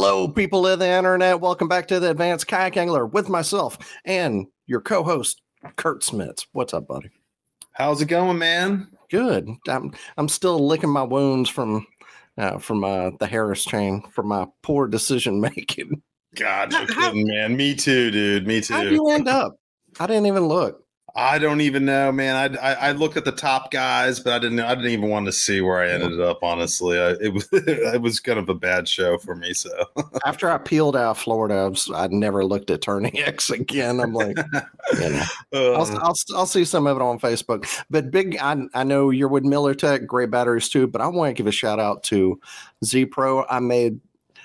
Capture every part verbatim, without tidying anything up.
Hello, people of the internet. Welcome back to the Advanced Kayak Angler with myself and your co-host, Kurt Smits. What's up, buddy? How's it going, man? Good. I'm I'm still licking my wounds from uh, from uh, the Harris chain from my poor decision making. God, you're kidding, man. Me too, dude. Me too. How'd you end up? I didn't even look. I don't even know, man. I, I I looked at the top guys, but I didn't. I didn't even want to see where I ended up. Honestly, I, it was it was kind of a bad show for me. So after I peeled out Florida, I, was, I never looked at Turning X again. I'm like, you know, uh, I'll, I'll I'll see some of it on Facebook. But big, I I know you're with Miller Tech, great batteries too. But I want to give a shout out to Z Pro. I made.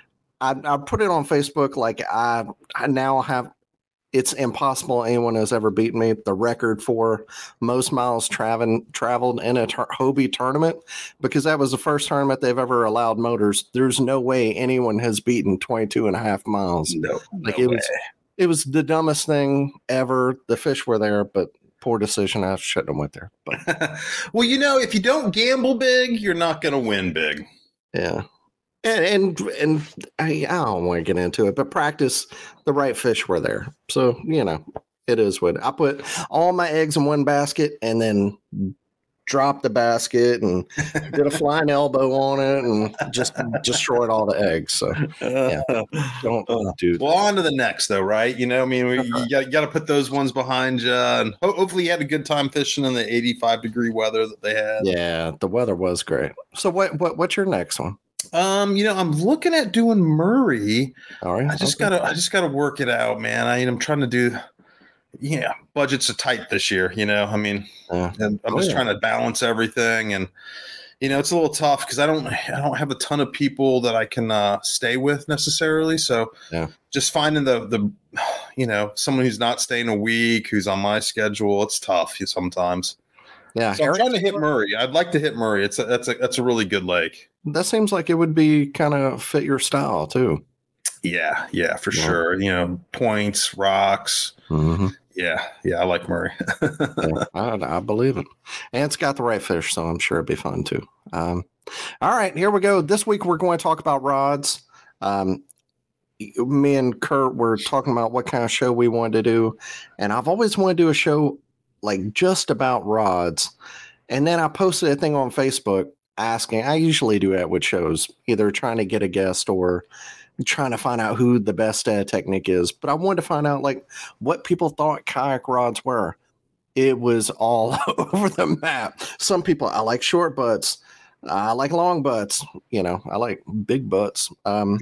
I, I put it on Facebook like I I now have. It's impossible anyone has ever beaten me. The record for most miles travel, traveled in a ter- Hobie tournament, because that was the first tournament they've ever allowed motors. There's no way anyone has beaten twenty-two and a half miles. No, like no it way. was, it was the dumbest thing ever. The fish were there, but poor decision. I shouldn't have went there. But well, you know, if you don't gamble big, you're not going to win big. Yeah. And and, and I, I don't want to get into it, but practice, the right fish were there. So, you know, it is what I put all my eggs in one basket and then dropped the basket and did a flying elbow on it and just destroyed all the eggs. So, yeah, don't, don't do that. Well, on to the next, though, right? You know, I mean, we, you got, you got to put those ones behind you. And ho- hopefully you had a good time fishing in the eighty-five degree weather that they had. Yeah, the weather was great. So, what, what what's your next one? Um, you know, I'm looking at doing Murray. All right. I just okay. gotta, I just gotta work it out, man. I, I'm trying to do, yeah, budgets are tight this year. You know, I mean, uh, and I'm oh, just yeah. trying to balance everything, and you know, it's a little tough because I don't, I don't have a ton of people that I can uh, stay with necessarily. So, yeah, just finding the, the, you know, someone who's not staying a week, who's on my schedule, it's tough sometimes. Yeah, so I'm trying to hit Murray. I'd like to hit Murray. It's a, that's a that's a really good lake. That seems like it would be kind of fit your style too. Yeah, yeah, for yeah. sure. You know, points, rocks. Mm-hmm. Yeah, yeah, I like Murray. yeah, I, I believe it, and it's got the right fish, so I'm sure it'd be fun too. Um, all right, here we go. This week we're going to talk about rods. Um, me and Kurt were talking about what kind of show we wanted to do, and I've always wanted to do a show like just about rods. And then I posted a thing on Facebook asking, I usually do that with shows, either trying to get a guest or trying to find out who the best uh, technique is. But I wanted to find out like what people thought kayak rods were. It was all over the map. Some people, I like short butts. I like long butts. You know, I like big butts. Um,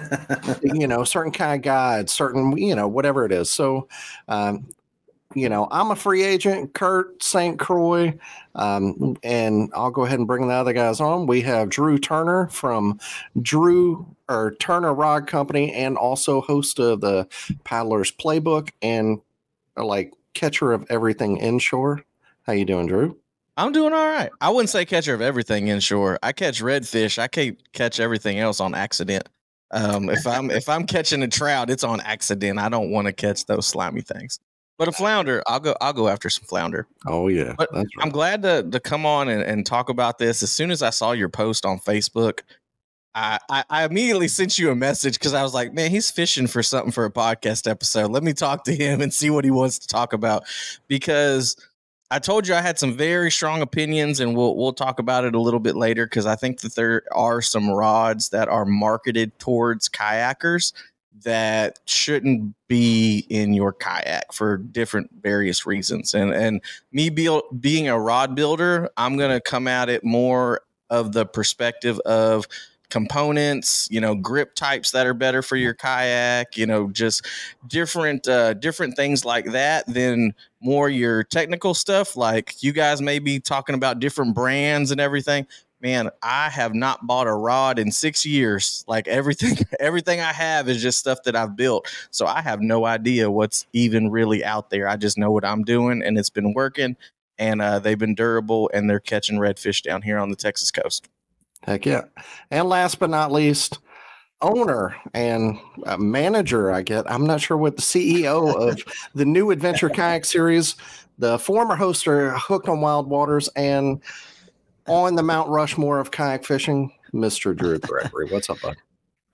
you know, certain kind of guides, certain, you know, whatever it is. So, um, you know, I'm a free agent, Kurt Saint Croix, um, and I'll go ahead and bring the other guys on. We have Drew Turner from Drew or Turner Rod Company, and also host of the Paddler's Playbook and uh, like catcher of everything inshore. How you doing, Drew? I'm doing all right. I wouldn't say catcher of everything inshore. I catch redfish. I can't catch everything else on accident. Um, if I'm if I'm catching a trout, it's on accident. I don't want to catch those slimy things. But a flounder, I'll go. I'll go after some flounder. Oh yeah, but that's right. I'm glad to to come on and, and talk about this. As soon as I saw your post on Facebook, I I, I immediately sent you a message because I was like, man, he's fishing for something for a podcast episode. Let me talk to him and see what he wants to talk about, because I told you I had some very strong opinions, and we'll we'll talk about it a little bit later, because I think that there are some rods that are marketed towards kayakers that shouldn't be in your kayak for different various reasons. And and me be, being a rod builder, I'm going to come at it more of the perspective of components, you know, grip types that are better for your kayak, you know, just different uh, different things like that than more your technical stuff. Like you guys may be talking about different brands and everything. Man, I have not bought a rod in six years. Like everything, everything I have is just stuff that I've built. So I have no idea what's even really out there. I just know what I'm doing, and it's been working, and uh, they've been durable, and they're catching redfish down here on the Texas coast. Heck yeah. And last but not least, owner and uh, manager, I get. I'm not sure what the C E O of the new Adventure Kayak Series, the former host of Hooked on Wild Waters, and on the Mount Rushmore of kayak fishing, Mister Drew Gregory. What's up, bud?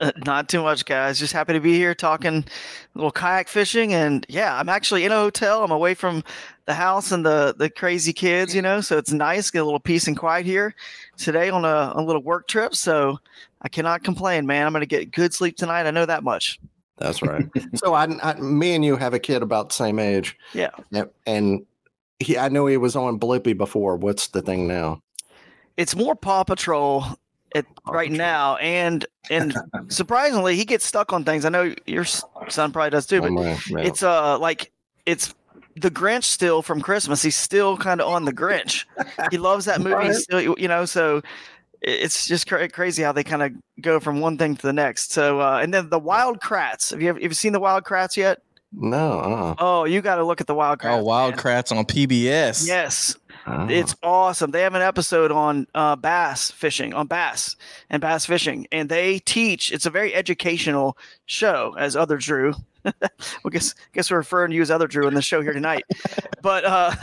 Uh, Not too much, guys. Just happy to be here talking a little kayak fishing. And yeah, I'm actually in a hotel. I'm away from the house and the, the crazy kids, you know, so it's nice. Get a little peace and quiet here today on a, a little work trip. So I cannot complain, man. I'm going to get good sleep tonight. I know that much. That's right. So I, I, me and you have a kid about the same age. Yeah. And he, I know he was on Blippi before. What's the thing now? It's more Paw Patrol at Paw right Patrol. now. And, and surprisingly, he gets stuck on things. I know your son probably does too, but Oh, man, yeah. it's uh like, it's the Grinch still from Christmas. He's still kind of on the Grinch. He loves that movie. Right. Still, you know, so it's just cra- crazy how they kind of go from one thing to the next. So, uh, and then the Wild Kratts. Have you ever, have you seen the Wild Kratts yet? No. Uh, Oh, you got to look at the Wild Kratts. Oh, Wild man. Kratts on P B S. Yes. uh, It's awesome. They have an episode on uh, bass fishing, on bass and bass fishing, and they teach. It's a very educational show, as Other Drew. well, guess guess we're referring to you as Other Drew in the show here tonight. but uh,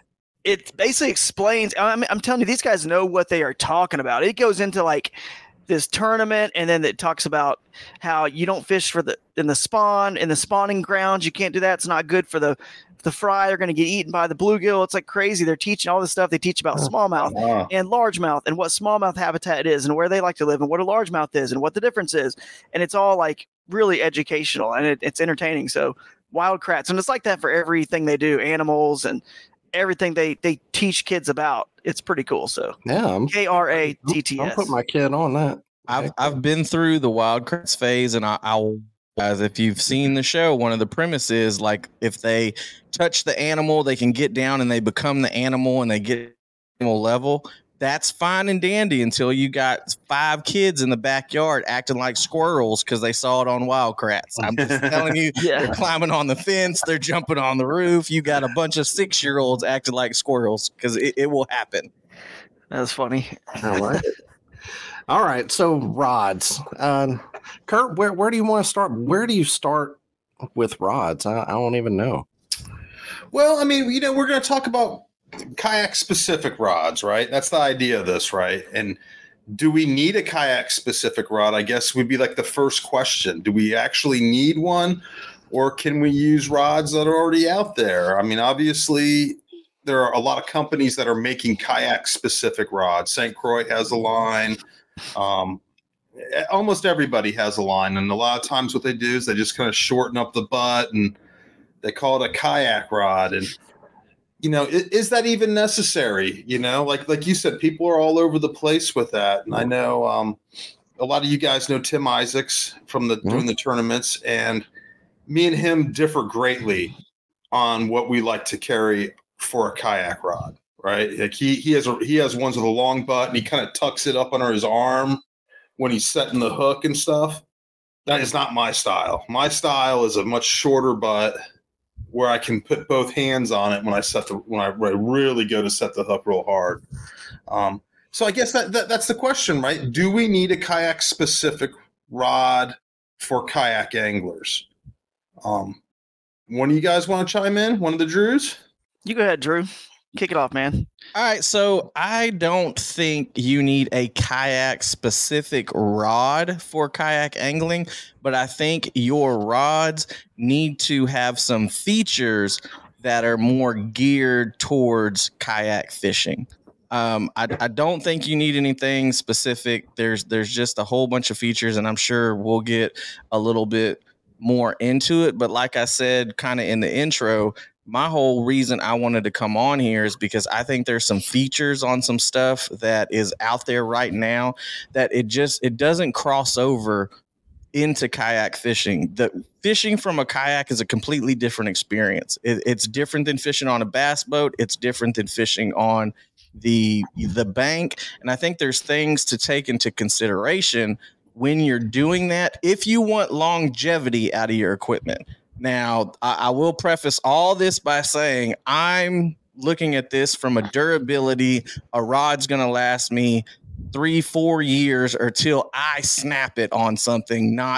it basically explains. I'm, I'm telling you, these guys know what they are talking about. It goes into like this tournament, and then it talks about how you don't fish for the in the spawn in the spawning grounds. You can't do that. It's not good for the the fry. They're going to get eaten by the bluegill. It's like crazy. They're teaching all this stuff. They teach about smallmouth Wow. and largemouth and what smallmouth habitat is and where they like to live and what a largemouth is and what the difference is. And it's all like really educational and it, it's entertaining. So Wild Kratts, and it's like that for everything they do, animals and everything they they teach kids about. It's pretty cool. So yeah. I'm, K R A T T I'll S. put my kid on that. I've I've been through the Wild Kratts phase, and I, I'll guys, if you've seen the show, one of the premises, like if they touch the animal, they can get down and they become the animal and they get animal level. That's fine and dandy until you got five kids in the backyard acting like squirrels because they saw it on Wild Kratts. I'm just telling you, Yeah. they're climbing on the fence, they're jumping on the roof. You got a bunch of six-year-olds acting like squirrels because it, it will happen. That's funny. I like it. All right. So rods. Um, Kurt, where, where do you want to start? Where do you start with rods? I, I don't even know. Well, I mean, you know, we're going to talk about kayak specific rods, right? That's the idea of this, right? And do we need a kayak specific rod? I guess would be like the first question. Do we actually need one, or can we use rods that are already out there? I mean, obviously there are a lot of companies that are making kayak specific rods. Saint Croix has a line. Um, almost everybody has a line. And a lot of times what they do is they just kind of shorten up the butt and they call it a kayak rod. And, you know, is, is that even necessary? You know, like, like you said, people are all over the place with that. And I know um, a lot of you guys know Tim Isaacs from the, Mm-hmm. doing the tournaments, and me and him differ greatly on what we like to carry for a kayak rod, right? Like he, he has, a, he has ones with a long butt and he kind of tucks it up under his arm when he's setting the hook and stuff. That is not my style. My style is a much shorter butt where I can put both hands on it when I set the when I really go to set the hook real hard. Um, so I guess that, that that's the question, right? Do we need a kayak specific rod for kayak anglers? Um, one of you guys want to chime in? One of the Drews? You go ahead, Drew. Kick it off, man. All right, so I don't think you need a kayak specific rod for kayak angling, but I think your rods need to have some features that are more geared towards kayak fishing. Um, I, I don't think you need anything specific. There's there's just a whole bunch of features, and I'm sure we'll get a little bit more into it. But like I said, kind of in the intro, my whole reason I wanted to come on here is because I think there's some features on some stuff that is out there right now that it just, it doesn't cross over into kayak fishing. The fishing from a kayak is a completely different experience. It, it's different than fishing on a bass boat. It's different than fishing on the, the bank. And I think there's things to take into consideration when you're doing that, if you want longevity out of your equipment. Now, I, I will preface all this by saying I'm looking at this from a durability. A rod's going to last me three, four years or till I snap it on something, not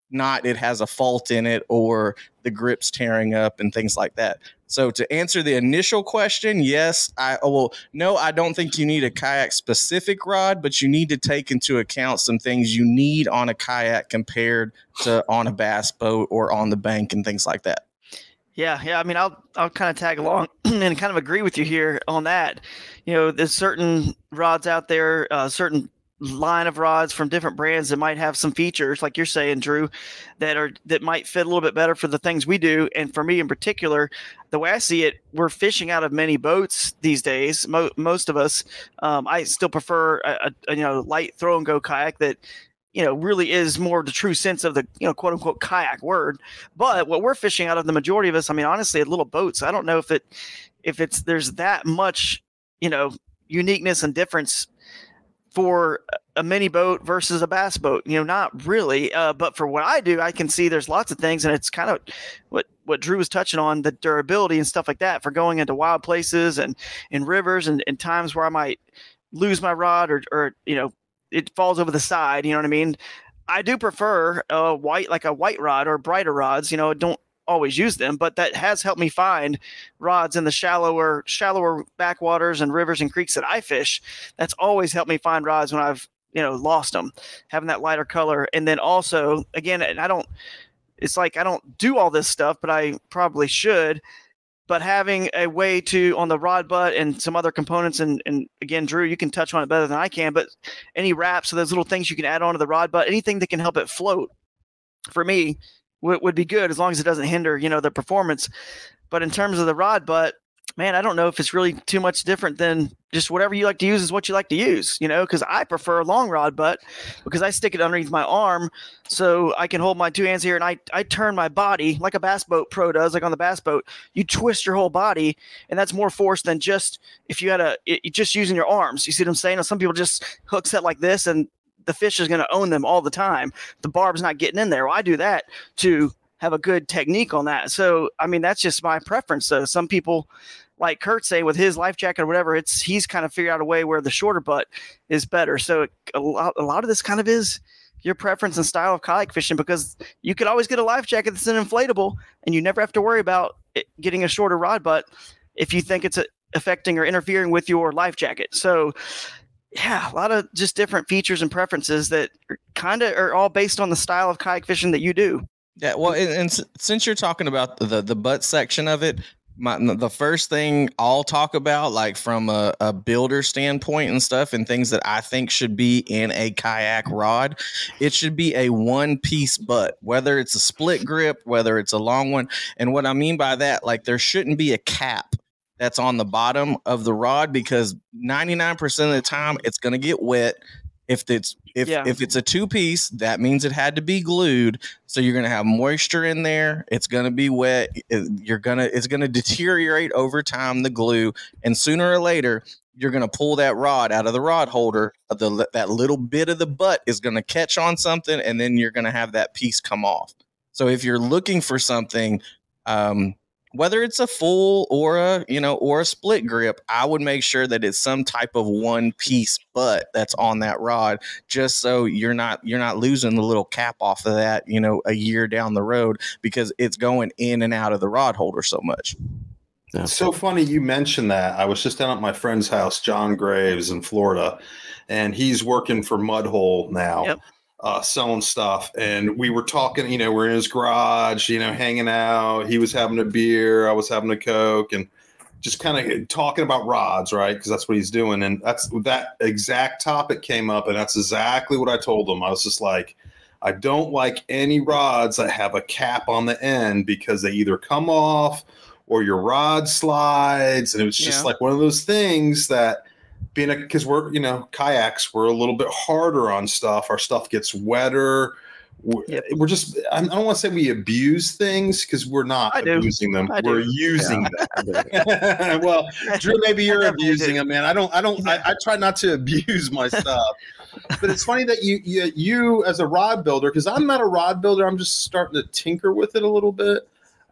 not it has a fault in it or the grip's tearing up and things like that. So to answer the initial question, yes, I oh, well, no, I don't think you need a kayak specific rod, but you need to take into account some things you need on a kayak compared to on a bass boat or on the bank and things like that. Yeah, yeah. I mean, I'll I'll kind of tag along and kind of agree with you here on that. You know, there's certain rods out there, uh, certain line of rods from different brands that might have some features, like you're saying, Drew, that are that might fit a little bit better for the things we do. And for me in particular, the way I see it, we're fishing out of many boats these days. Mo- most of us, um, I still prefer a, a you know light throw and go kayak that, you know, really is more the true sense of the, you know, quote unquote kayak word. But what we're fishing out of, the majority of us, I mean, honestly, little boats. I don't know if it, if it's, there's that much, you know, uniqueness and difference for a mini boat versus a bass boat, you know, not really. Uh, but for what I do, I can see there's lots of things, and it's kind of what, what Drew was touching on, the durability and stuff like that for going into wild places and in rivers and, and times where I might lose my rod or, or, you know, it falls over the side. You know what I mean? I do prefer a white, like a white rod or brighter rods. You know, don't always use them, but that has helped me find rods in the shallower, shallower backwaters and rivers and creeks that I fish. That's always helped me find rods when I've, you know, lost them, having that lighter color. And then also, again, and I don't, it's like, I don't do all this stuff, but I probably should. But having a way to, on the rod butt and some other components, and, and again, Drew, you can touch on it better than I can, but any wraps, so those little things you can add onto the rod butt, anything that can help it float, for me, w- would be good, as long as it doesn't hinder, you know, the performance. But in terms of the rod butt, man, I don't know if it's really too much different than just whatever you like to use is what you like to use, you know, because I prefer a long rod butt because I stick it underneath my arm so I can hold my two hands here, and I, I turn my body like a bass boat pro does, like on the bass boat. You twist your whole body, and that's more force than just if you had a it, just using your arms. You see what I'm saying? Some people just hook set like this, and the fish is going to own them all the time. The barb's not getting in there. Well, I do that to have a good technique on that. So, I mean, that's just my preference. So some people, like Kurt say, with his life jacket or whatever, it's he's kind of figured out a way where the shorter butt is better. So it, a lot, a lot of this kind of is your preference and style of kayak fishing, because you could always get a life jacket that's an inflatable, and you never have to worry about it getting a shorter rod butt if you think it's a, affecting or interfering with your life jacket. So yeah, a lot of just different features and preferences that kind of are all based on the style of kayak fishing that you do. Yeah, well, and, and since you're talking about the the butt section of it, my, the first thing I'll talk about, like from a, a builder standpoint and stuff, and things that I think should be in a kayak rod, it should be a one piece butt, whether it's a split grip, whether it's a long one. And what I mean by that, like there shouldn't be a cap that's on the bottom of the rod, because ninety-nine percent of the time it's going to get wet. If it's if yeah. if it's a two piece, that means it had to be glued. So you're going to have moisture in there. It's going to be wet. It, you're going to it's going to deteriorate over time, the glue, and sooner or later you're going to pull that rod out of the rod holder. The that little bit of the butt is going to catch on something, and then you're going to have that piece come off. So if you're looking for something, um, whether it's a full or a, you know, or a split grip, I would make sure that it's some type of one piece butt that's on that rod, just so you're not, you're not losing the little cap off of that, you know, a year down the road, because it's going in and out of the rod holder so much. Yeah. It's so funny you mentioned that. I was just down at my friend's house, John Graves in Florida, and he's working for Mudhole now. Yep. Uh, selling stuff, and we were talking, you know, we're in his garage, you know, hanging out. He was having a beer, I was having a Coke, and just kind of talking about rods, right? Because that's what he's doing. And that's that exact topic came up, and that's exactly what I told him. I was just like, I don't like any rods that have a cap on the end, because they either come off or your rod slides. And it was just yeah. like one of those things that, being a, because we're, you know, kayaks, we're a little bit harder on stuff. Our stuff gets wetter. We're, yep. we're just, I don't want to say we abuse things, because we're not I abusing do. them. I we're do. using yeah. them. Well, Drew, maybe you're abusing them, man. I don't, I don't, I, I try not to abuse my stuff. But it's funny that you, you, you as a rod builder, because I'm not a rod builder. I'm just starting to tinker with it a little bit.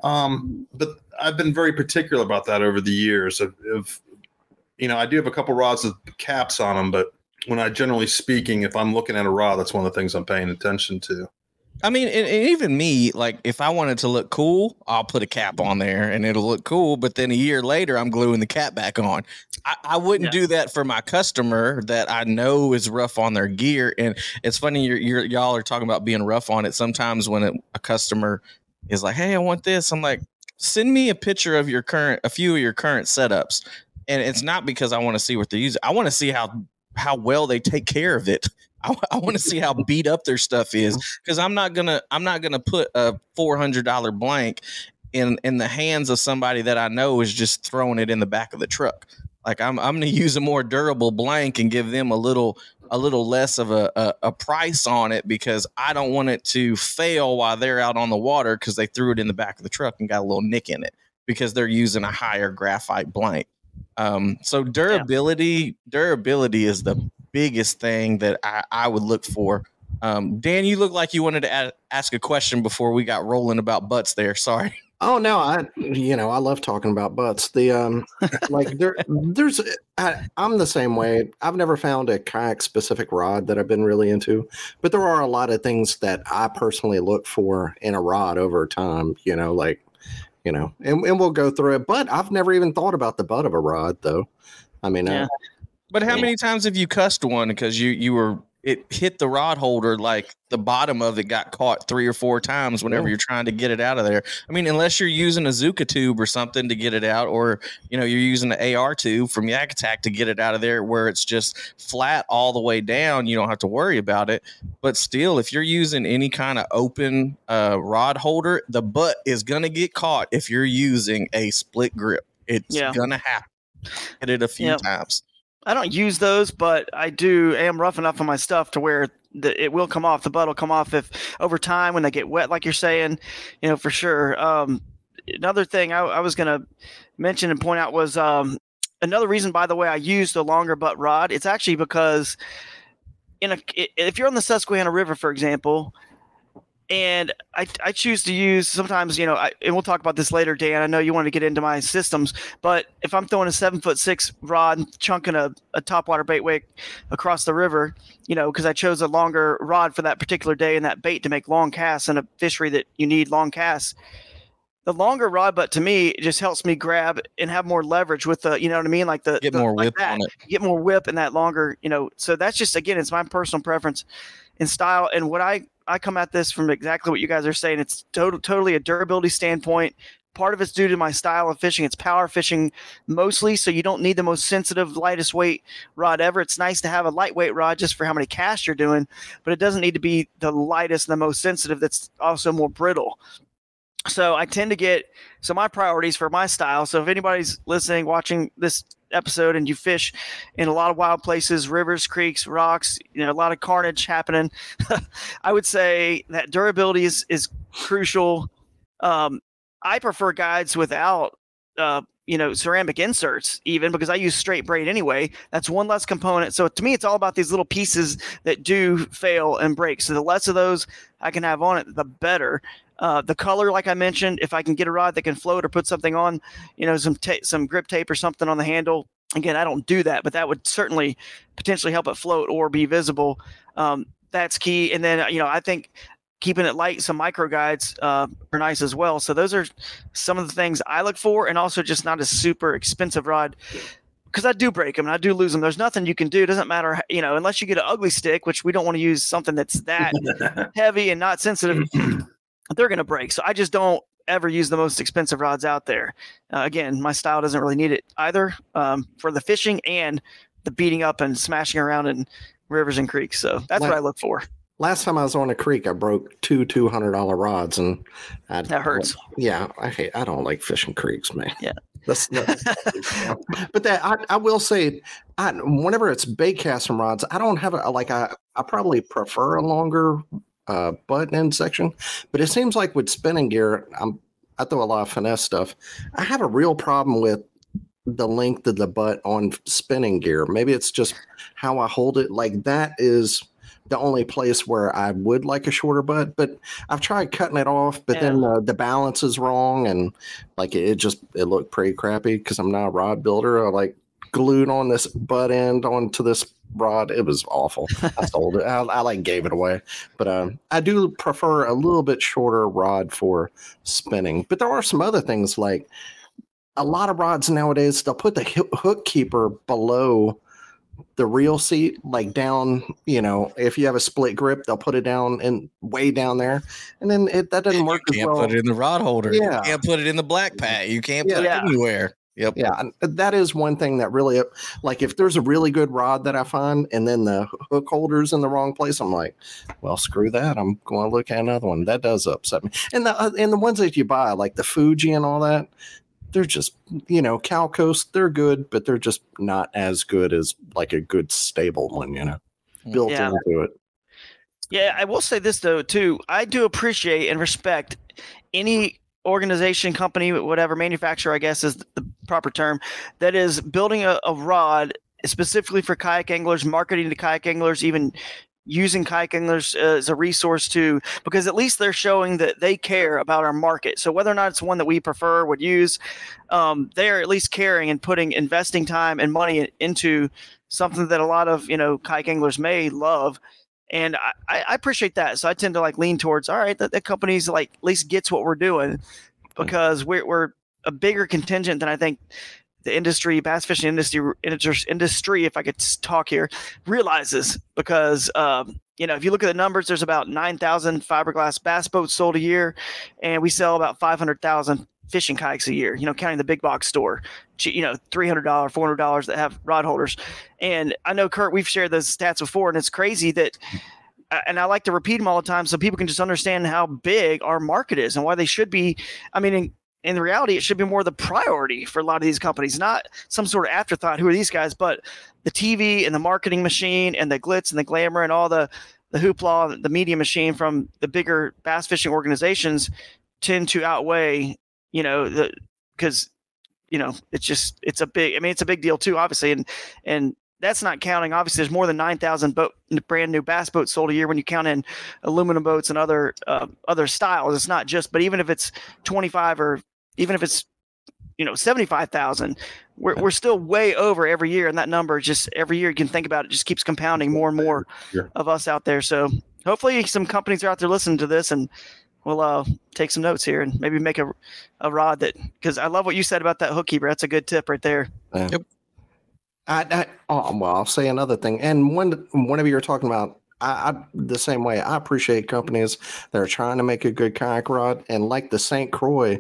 Um, but I've been very particular about that over the years of, of you know, I do have a couple rods with caps on them, but when I, generally speaking, if I'm looking at a rod, that's one of the things I'm paying attention to. I mean, and, and even me, like if I wanted to look cool, I'll put a cap on there and it'll look cool. But then a year later, I'm gluing the cap back on. I, I wouldn't yeah. do that for my customer that I know is rough on their gear. And it's funny, you're, you're y'all are talking about being rough on it. Sometimes when it, a customer is like, "Hey, I want this," I'm like, "Send me a picture of your current, a few of your current setups." And it's not because I want to see what they're using. I want to see how how well they take care of it. I, I want to see how beat up their stuff is, because I'm not gonna I'm not gonna put a four hundred dollar blank in in the hands of somebody that I know is just throwing it in the back of the truck. Like I'm I'm gonna use a more durable blank and give them a little a little less of a, a, a price on it, because I don't want it to fail while they're out on the water because they threw it in the back of the truck and got a little nick in it because they're using a higher graphite blank. Um, so durability, yeah. durability is the biggest thing that I, I would look for. Um, Dan, you look like you wanted to a- ask a question before we got rolling about butts there. Sorry. Oh no, I you know I love talking about butts. The um like there there's I, I'm the same way. I've never found a kayak specific rod that I've been really into, but there are a lot of things that I personally look for in a rod over time. You know, like. You know, and, and we'll go through it. But I've never even thought about the butt of a rod, though. I mean, yeah. uh, but how yeah. many times have you cussed one because you you were it hit the rod holder, like the bottom of it got caught three or four times whenever yeah. you're trying to get it out of there? I mean, unless you're using a Zuka tube or something to get it out, or you know, you're using the A R tube from Yak Attack to get it out of there, where it's just flat all the way down. You don't have to worry about it. But still, if you're using any kind of open uh, rod holder, the butt is gonna get caught if you're using a split grip. It's yeah. gonna happen. Hit it a few yep. times. I don't use those, but I do am rough enough on my stuff to where the, it will come off. The butt will come off if over time when they get wet, like you're saying, you know, for sure. Um, another thing I, I was going to mention and point out was um, another reason, by the way, I use the longer butt rod. It's actually because in a if you're on the Susquehanna River, for example, and I, I choose to use sometimes, you know, I, and we'll talk about this later, Dan. I know you want to get into my systems, but if I'm throwing a seven foot six rod, chunking a, a topwater bait wake across the river, you know, because I chose a longer rod for that particular day and that bait to make long casts in a fishery that you need long casts. The longer rod butt to me it just helps me grab and have more leverage with the, you know what I mean? Like the get the, more like whip that. on it. Get more whip in that longer, you know. So that's just, again, it's my personal preference in style. And what I, I come at this from exactly what you guys are saying. It's total, totally a durability standpoint. Part of it's due to my style of fishing. It's power fishing mostly, so you don't need the most sensitive, lightest weight rod ever. It's nice to have a lightweight rod just for how many casts you're doing, but it doesn't need to be the lightest and the most sensitive that's also more brittle. So I tend to get – so my priorities for my style – so if anybody's listening, watching this episode and you fish in a lot of wild places, rivers, creeks, rocks, you know, a lot of carnage happening, I would say that durability is, is crucial. Um, I prefer guides without, uh, you know, ceramic inserts even because I use straight braid anyway. That's one less component. So to me, it's all about these little pieces that do fail and break. So the less of those I can have on it, the better. Uh, the color, like I mentioned, if I can get a rod that can float or put something on, you know, some ta- some grip tape or something on the handle. Again, I don't do that, but that would certainly potentially help it float or be visible. Um, that's key. And then, you know, I think keeping it light, some micro guides uh, are nice as well. So those are some of the things I look for, and also just not a super expensive rod. Because I do break them and I do lose them. There's nothing you can do. It doesn't matter, you know, unless you get an ugly stick, which we don't want to use something that's that heavy and not sensitive. They're going to break. So I just don't ever use the most expensive rods out there. Uh, again, my style doesn't really need it either um, for the fishing and the beating up and smashing around in rivers and creeks. So that's last, what I look for. Last time I was on a creek, I broke two two hundred dollar rods, and I, that hurts. Yeah, I hate. I don't like fishing creeks, man. Yeah. That's, that's but that I, I will say, I, whenever it's bait casting rods, I don't have a like. I I probably prefer a longer uh, butt end section, but it seems like with spinning gear, I'm I throw a lot of finesse stuff. I have a real problem with the length of the butt on spinning gear. Maybe it's just how I hold it. Like that is the only place where I would like a shorter butt, but I've tried cutting it off, but yeah. then uh, the balance is wrong. And like, it, it just, it looked pretty crappy because I'm not a rod builder. I like, glued on this butt end onto this rod. It was awful. I sold it. I, I like gave it away. But um, I do prefer a little bit shorter rod for spinning. But there are some other things, like a lot of rods nowadays, they'll put the hook keeper below the reel seat, like down, you know, if you have a split grip, they'll put it down and way down there. And then it, that doesn't work You can't as well. put it in the rod holder. Yeah. You can't put it in the black pack. You can't put Yeah. it anywhere. Yep. Yeah, that is one thing that really, like, if there's a really good rod that I find and then the hook holder's in the wrong place, I'm like, well, screw that. I'm going to look at another one. That does upset me. And the uh, and the ones that you buy, like the Fuji and all that, they're just, you know, Cal Coast, they're good, but they're just not as good as like a good stable one, you know, built Yeah. into it. Yeah, I will say this though too. I do appreciate and respect any organization, company, whatever, manufacturer, I guess is the proper term, that is building a, a rod specifically for kayak anglers, marketing to kayak anglers, even using kayak anglers as a resource to, because at least they're showing that they care about our market. So whether or not it's one that we prefer, would use, um, they are at least caring and putting, investing time and money into something that a lot of, you know, kayak anglers may love. And I, I appreciate that. So I tend to like lean towards, all right, that the company's like at least gets what we're doing, because we're, we're a bigger contingent than I think the industry, bass fishing industry, industry, if I could talk here, realizes. Because, um, you know, if you look at the numbers, there's about nine thousand fiberglass bass boats sold a year, and we sell about five hundred thousand fishing kayaks a year, you know, counting the big box store, you know, three hundred dollars, four hundred dollars that have rod holders. And I know, Kurt, we've shared those stats before, and it's crazy that, and I like to repeat them all the time so people can just understand how big our market is and why they should be. I mean, in, in reality, it should be more the priority for a lot of these companies, not some sort of afterthought. Who are these guys? But the T V and the marketing machine and the glitz and the glamour and all the, the hoopla, the media machine from the bigger bass fishing organizations tend to outweigh, you know, the, because, you know, it's just, it's a big, I mean, it's a big deal too, obviously. And, and that's not counting, obviously there's more than nine thousand boat, brand new bass boats sold a year when you count in aluminum boats and other, uh, other styles. It's not just, but even if it's twenty-five or even if it's, you know, seventy-five thousand, we're, we're still way over every year. And that number just every year you can think about it, just keeps compounding more and more Sure. of us out there. So hopefully some companies are out there listening to this, and we'll uh, take some notes here and maybe make a, a rod that, because I love what you said about that hook keeper. That's a good tip right there. Yeah. Yep. I, I oh, well, I'll say another thing. And one, whenever you're talking about, I, I the same way, I appreciate companies that are trying to make a good kayak rod. And like the Saint Croix,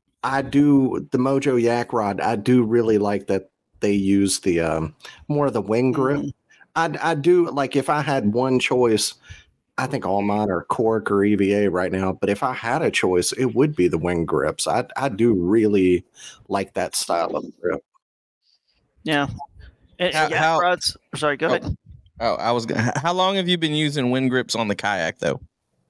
I do the Mojo Yak rod. I do really like that they use the um, more of the wing grip. Mhm. I I do like, if I had one choice, I think all mine are cork or E V A right now. But if I had a choice, it would be the wing grips. I I do really like that style of grip. Yeah. And, How- yeah, how- rods. Sorry, go Oh. ahead. Oh, I was. gonna- How long have you been using wind grips on the kayak though?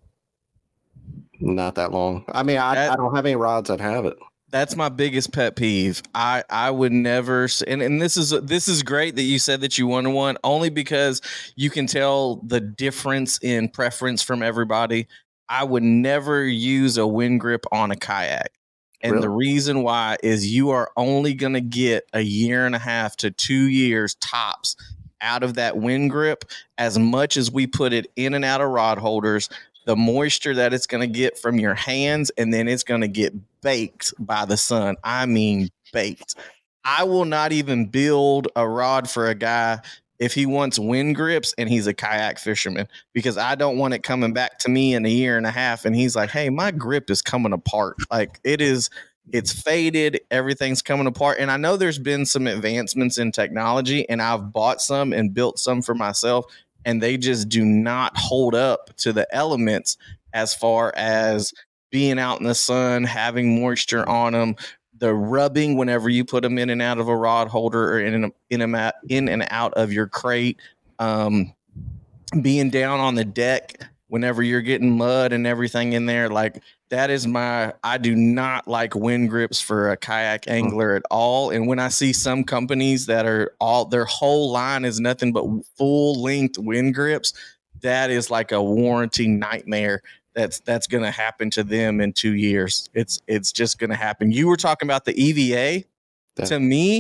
Not that long. I mean, I, That- I don't have any rods that have it. That's my biggest pet peeve. I I would never, s- and and this is this is great that you said that you wanted one, only because you can tell the difference in preference from everybody. I would never use a wind grip on a kayak. And the reason why is you are only going to get a year and a half to two years tops out of that wind grip. As much as we put it in and out of rod holders, the moisture that it's going to get from your hands, and then it's going to get baked by the sun. I mean, baked. I will not even build a rod for a guy if he wants wind grips and he's a kayak fisherman, because I don't want it coming back to me in a year and a half and he's like, hey, my grip is coming apart. Like it is, it's faded. Everything's coming apart. And I know there's been some advancements in technology, and I've bought some and built some for myself, and they just do not hold up to the elements as far as being out in the sun, having moisture on them, the rubbing whenever you put them in and out of a rod holder or in and, in, and out, in and out of your crate, um, being down on the deck whenever you're getting mud and everything in there. Like that is my, I do not like wind grips for a kayak angler at all. And when I see some companies that are all, their whole line is nothing but full length wind grips, that is like a warranty nightmare. That's that's going to happen to them in two years. It's it's just going to happen. You were talking about the E V A. Yeah. To me,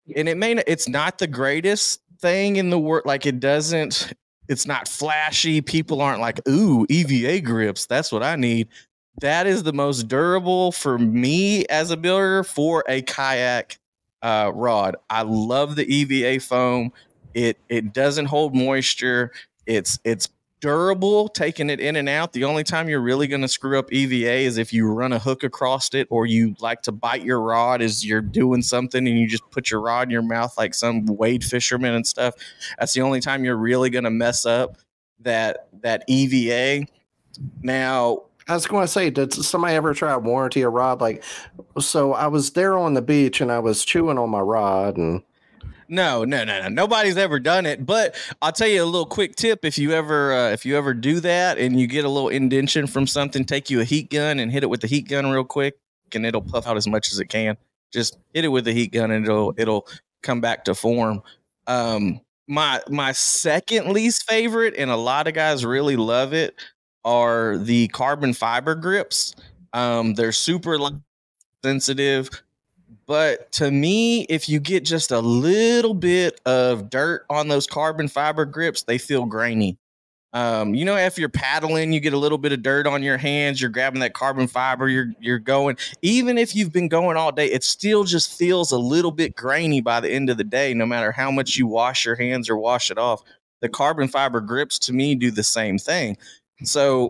and it may not, it's not the greatest thing in the world. Like it doesn't, it's not flashy. People aren't like, ooh, E V A grips. That's what I need. That is the most durable for me as a builder for a kayak uh, rod. I love the E V A foam. It it doesn't hold moisture. It's it's durable, taking it in and out. The only time you're really going to screw up E V A is if you run a hook across it, or you like to bite your rod as you're doing something and you just put your rod in your mouth like some wade fisherman and stuff. That's the only time you're really going to mess up that that E V A. Now, I was going to say, did somebody ever try to warranty a rod? Like, so I was there on the beach and I was chewing on my rod and. No, no, no, no. Nobody's ever done it, but I'll tell you a little quick tip. If you ever, uh, if you ever do that and you get a little indentation from something, take you a heat gun and hit it with the heat gun real quick, and it'll puff out as much as it can. Just hit it with the heat gun and it'll, it'll come back to form. Um, my, my second least favorite, and a lot of guys really love it, are the carbon fiber grips. Um, they're super sensitive. But to me, if you get just a little bit of dirt on those carbon fiber grips, they feel grainy. Um, you know, if you're paddling, you get a little bit of dirt on your hands, you're grabbing that carbon fiber, you're you're going. Even if you've been going all day, it still just feels a little bit grainy by the end of the day, no matter how much you wash your hands or wash it off. The carbon fiber grips, to me, do the same thing. So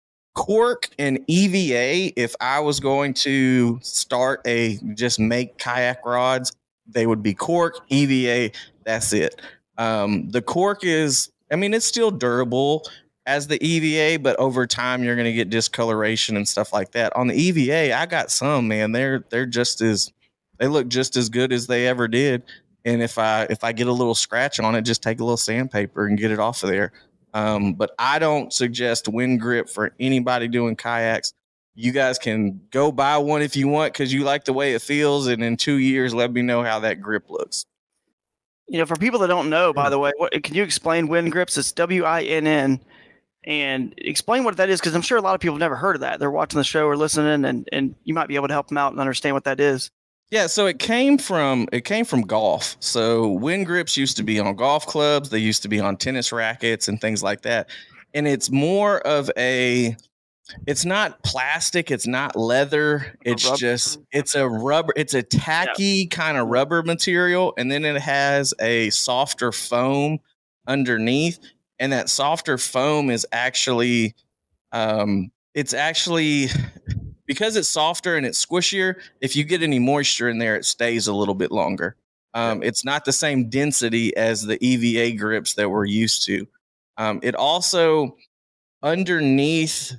cork and E V A, if I was going to start a just make kayak rods, they would be cork, E V A. That's it. Um, the cork is, I mean, it's still durable as the E V A, but over time you're going to get discoloration and stuff like that. On the E V A, I got some, man. They're they're just as, they look just as good as they ever did. And if I if I get a little scratch on it, just take a little sandpaper and get it off of there. Um, but I don't suggest wind grip for anybody doing kayaks. You guys can go buy one if you want because you like the way it feels. And in two years, let me know how that grip looks. You know, for people that don't know, by the way, what, can you explain wind grips? It's W I N N. And explain what that is, because I'm sure a lot of people have never heard of that. They're watching the show or listening, and, and you might be able to help them out and understand what that is. Yeah, so it came from it came from golf. So wind grips used to be on golf clubs. They used to be on tennis rackets and things like that. And it's more of a, it's not plastic. It's not leather. It's rubber. just, it's a rubber. It's a tacky yeah. kind of rubber material. And then it has a softer foam underneath. And that softer foam is actually, um, it's actually... because it's softer and it's squishier, if you get any moisture in there, it stays a little bit longer. Um, it's not the same density as the E V A grips that we're used to. Um, it also, underneath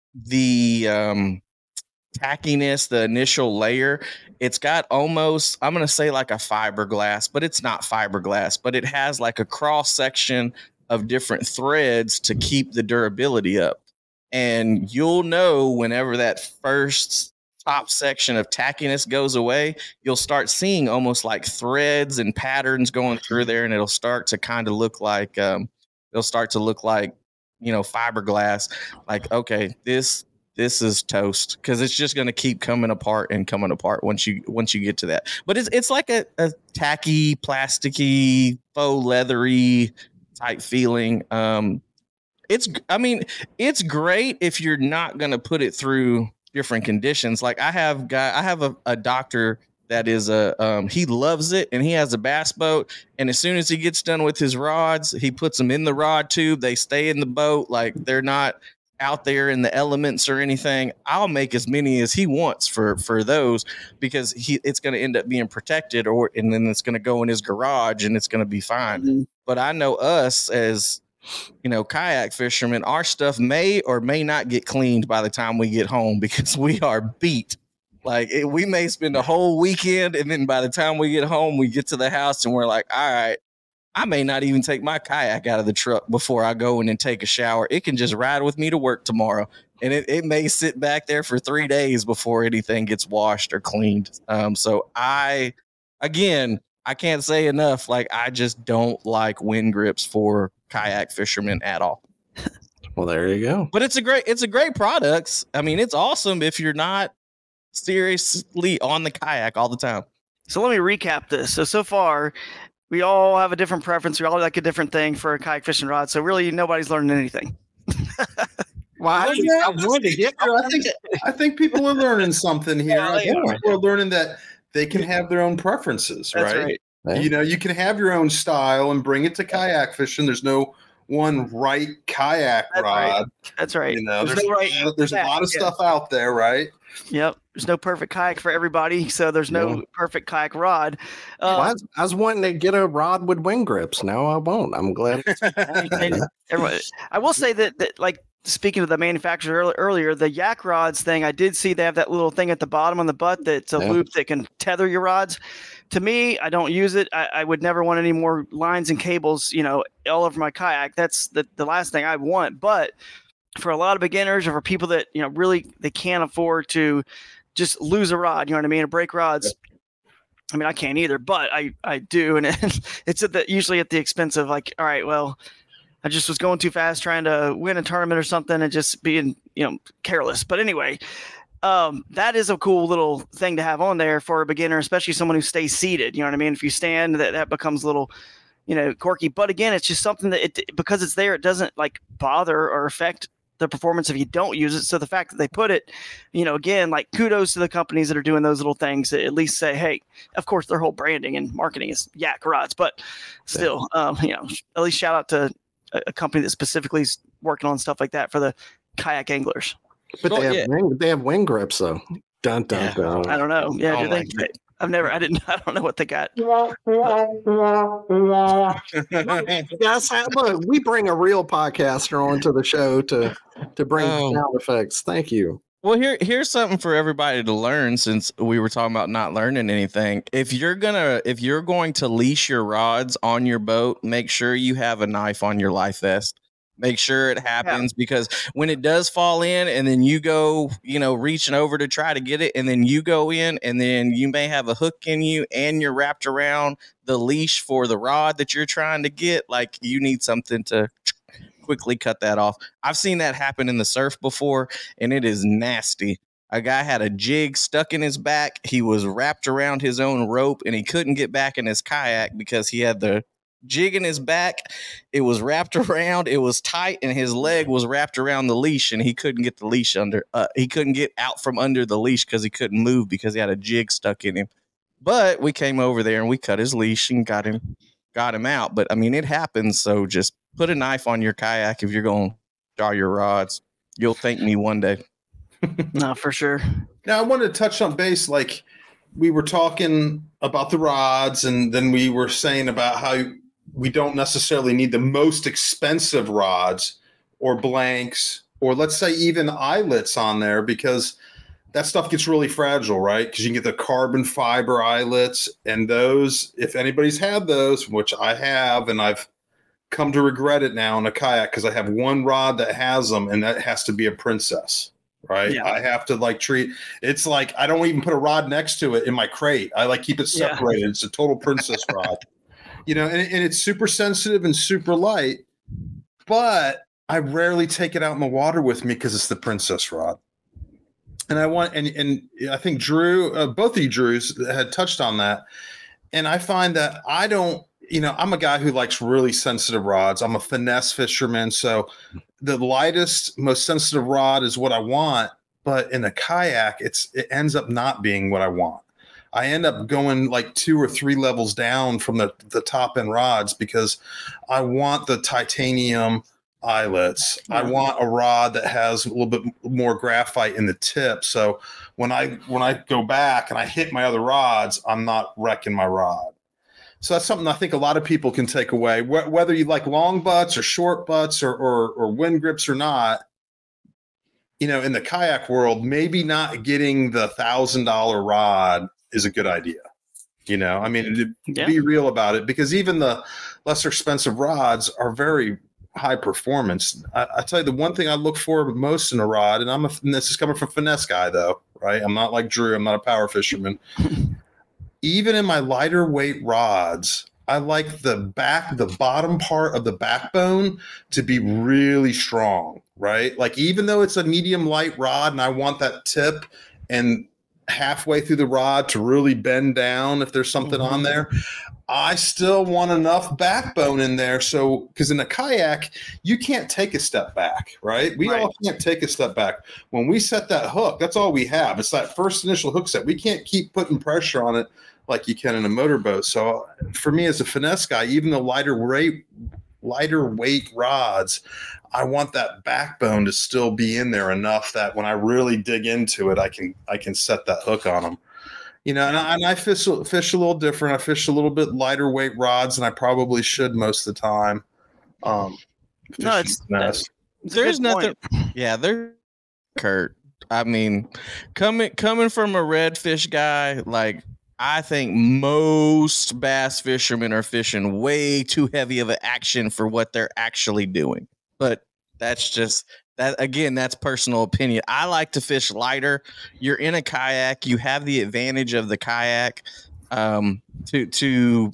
the um, tackiness, the initial layer, it's got almost, I'm going to say like a fiberglass, but it's not fiberglass, but it has like a cross section of different threads to keep the durability up. And you'll know whenever that first top section of tackiness goes away, you'll start seeing almost like threads and patterns going through there. And it'll start to kind of look like, um, it'll start to look like, you know, fiberglass. Like, okay, this, this is toast, because it's just going to keep coming apart and coming apart once you, once you get to that. But it's, it's like a, a tacky, plasticky, faux leathery type feeling. Um, It's, I mean, it's great if you're not going to put it through different conditions. Like I have guy, I have a, a doctor that is a, um, he loves it, and he has a bass boat. And as soon as he gets done with his rods, he puts them in the rod tube. They stay in the boat. Like they're not out there in the elements or anything. I'll make as many as he wants for, for those, because he, it's going to end up being protected, or, and then it's going to go in his garage and it's going to be fine. Mm-hmm. But I know us as, you know, kayak fishermen, our stuff may or may not get cleaned by the time we get home, because we are beat. Like it, we may spend a whole weekend, and then by the time we get home, we get to the house and we're like, all right, I may not even take my kayak out of the truck before I go in and take a shower. It can just ride with me to work tomorrow. And it, it may sit back there for three days before anything gets washed or cleaned. Um, so I, again, I can't say enough. Like, I just don't like wind grips for kayak fishermen at all. Well, there you go. But it's a great, it's a great product. I mean, it's awesome if you're not seriously on the kayak all the time. So let me recap this. So, so far, we all have a different preference. We all like a different thing for a kayak fishing rod. So really, nobody's learning anything. Well, I, I wanted to get. I think I think people are learning something here. Well, I think yeah. people are learning that they can have their own preferences, That's right? right. Yeah. You know, you can have your own style and bring it to kayak fishing. There's no one right kayak That's right. rod. That's right. You know, There's there's, no right there's a kayak, lot of yeah. stuff out there, right? Yep. There's no perfect kayak for everybody. So there's no Yeah. perfect kayak rod. Uh, Well, I, was, I was wanting to get a rod with wing grips. Now I won't. I'm glad. and everybody, I will say that, that like, speaking of the manufacturer earl- earlier, the yak rods thing, I did see they have that little thing at the bottom on the butt that's a Yeah. loop that can tether your rods. To me, I don't use it. I, I would never want any more lines and cables, you know, all over my kayak. That's the, the last thing I want. But for a lot of beginners or for people that, you know, really they can't afford to just lose a rod, you know what I mean, or break rods. I mean, I can't either, but I, I do. And it's at the, usually at the expense of like, all right, well, I just was going too fast trying to win a tournament or something and just being, you know, careless. But anyway, um, that is a cool little thing to have on there for a beginner, especially someone who stays seated. You know what I mean? If you stand, that, that becomes a little, you know, quirky. But again, it's just something that it, because it's there, it doesn't like bother or affect the performance if you don't use it. So the fact that they put it, you know, again, like kudos to the companies that are doing those little things that at least say, hey, of course, their whole branding and marketing is yak rods, but still, um, you know, at least shout out to a, a company that specifically is working on stuff like that for the kayak anglers. But Well, they have yeah. wing, they have wing grips though. Dun dun Yeah. dun. I don't know. Yeah, Oh do my they? I've never, I didn't, I don't know what they got. Yes, I- look, we bring a real podcaster onto the show to to bring Oh. sound effects. Thank you. Well, here here's something for everybody to learn since we were talking about not learning anything. If you're gonna if you're going to leash your rods on your boat, make sure you have a knife on your life vest. Make sure it happens because when it does fall in and then you go, you know, reaching over to try to get it and then you go in and then you may have a hook in you and you're wrapped around the leash for the rod that you're trying to get, like you need something to quickly cut that off. I've seen that happen in the surf before and it is nasty. A guy had a jig stuck in his back. He was wrapped around his own rope and he couldn't get back in his kayak because he had the jig in his back. It was wrapped around, it was tight, and his leg was wrapped around the leash and he couldn't get the leash under uh, he couldn't get out from under the leash because he couldn't move because he had a jig stuck in him. But we came over there and we cut his leash and got him got him out. But I mean, it happens. So just put a knife on your kayak if you're going to draw your rods. You'll thank me one day. No, for sure. Now I wanted to touch on base, like we were talking about the rods, and then we were saying about how we don't necessarily need the most expensive rods or blanks, or let's say even eyelets on there, because that stuff gets really fragile, right? Because you can get the carbon fiber eyelets, and those, if anybody's had those, which I have, and I've come to regret it now in a kayak because I have one rod that has them, and that has to be a Princess, right? Yeah. I have to like treat it's like I don't even put a rod next to it in my crate. I like keep it Yeah. separated. It's a total Princess rod, you know, and, and it's super sensitive and super light, but I rarely take it out in the water with me because it's the Princess rod. And I want, and and I think Drew, uh, both of you Drews had touched on that. And I find that I don't, you know, I'm a guy who likes really sensitive rods. I'm a finesse fisherman. So the lightest, most sensitive rod is what I want. But in a kayak, it's it ends up not being what I want. I end up going like two or three levels down from the, the top end rods because I want the titanium eyelets. I want a rod that has a little bit more graphite in the tip. So when I when I go back and I hit my other rods, I'm not wrecking my rod. So that's something I think a lot of people can take away. Wh- whether you like long butts or short butts or, or or wind grips or not, you know, in the kayak world, maybe not getting the thousand dollar rod is a good idea. You know, I mean, to Yeah. be real about it, because even the lesser expensive rods are very high performance. I, I tell you, the one thing I look for most in a rod, and I'm a, and this is coming from finesse guy though, right? I'm not like Drew. I'm not a power fisherman. Even in my lighter weight rods, I like the back, the bottom part of the backbone to be really strong, right? Like even though it's a medium light rod and I want that tip and halfway through the rod to really bend down if there's something Mm-hmm. on there. I still want enough backbone in there. So, because in a kayak, you can't take a step back, right? We Right. all can't take a step back. When we set that hook, that's all we have. It's that first initial hook set. We can't keep putting pressure on it like you can in a motorboat. So, for me as a finesse guy, even the lighter weight, lighter weight rods, I want that backbone to still be in there enough that when I really dig into it, I can I can set that hook on them. You know, and I, and I fish, fish a little different. I fish a little bit lighter weight rods than I probably should most of the time. Um, No, fishing it's- finesse. It's a There's good point. nothing. Yeah, there's Kurt. I mean, coming coming from a redfish guy, like I think most bass fishermen are fishing way too heavy of an action for what they're actually doing. But that's just that again, that's personal opinion. I like to fish lighter. You're in a kayak, you have the advantage of the kayak. Um, to to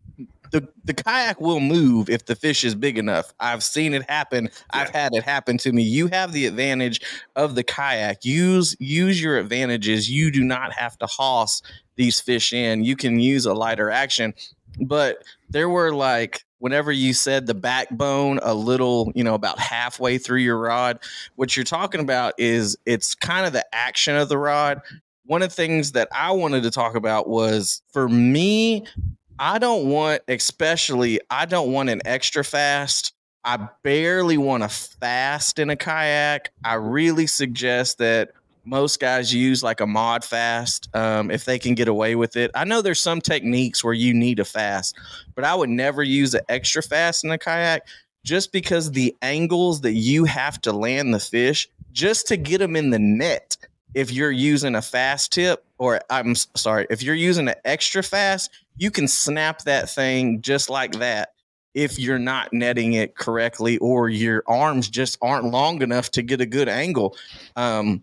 the the kayak will move if the fish is big enough. I've seen it happen. I've had it happen to me. You have the advantage of the kayak. Use use your advantages. You do not have to hoss these fish in. You can use a lighter action. But there were like whenever you said the backbone a little, you know, about halfway through your rod, what you're talking about is it's kind of the action of the rod. One of the things that I wanted to talk about was for me, I don't want, especially, I don't want an extra fast. I barely want a fast in a kayak. I really suggest that most guys use like a mod fast um, if they can get away with it. I know there's some techniques where you need a fast, but I would never use an extra fast in a kayak just because the angles that you have to land the fish just to get them in the net. If you're using a fast tip, or I'm sorry, if you're using an extra fast, you can snap that thing just like that if you're not netting it correctly or your arms just aren't long enough to get a good angle. Um,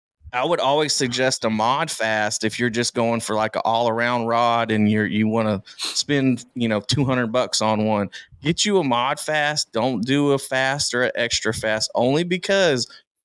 I would always suggest a mod fast if you're just going for like an all around rod and you're, you want to spend, you know, two hundred bucks on one. Get you a mod fast. Don't do a fast or an extra fast, only because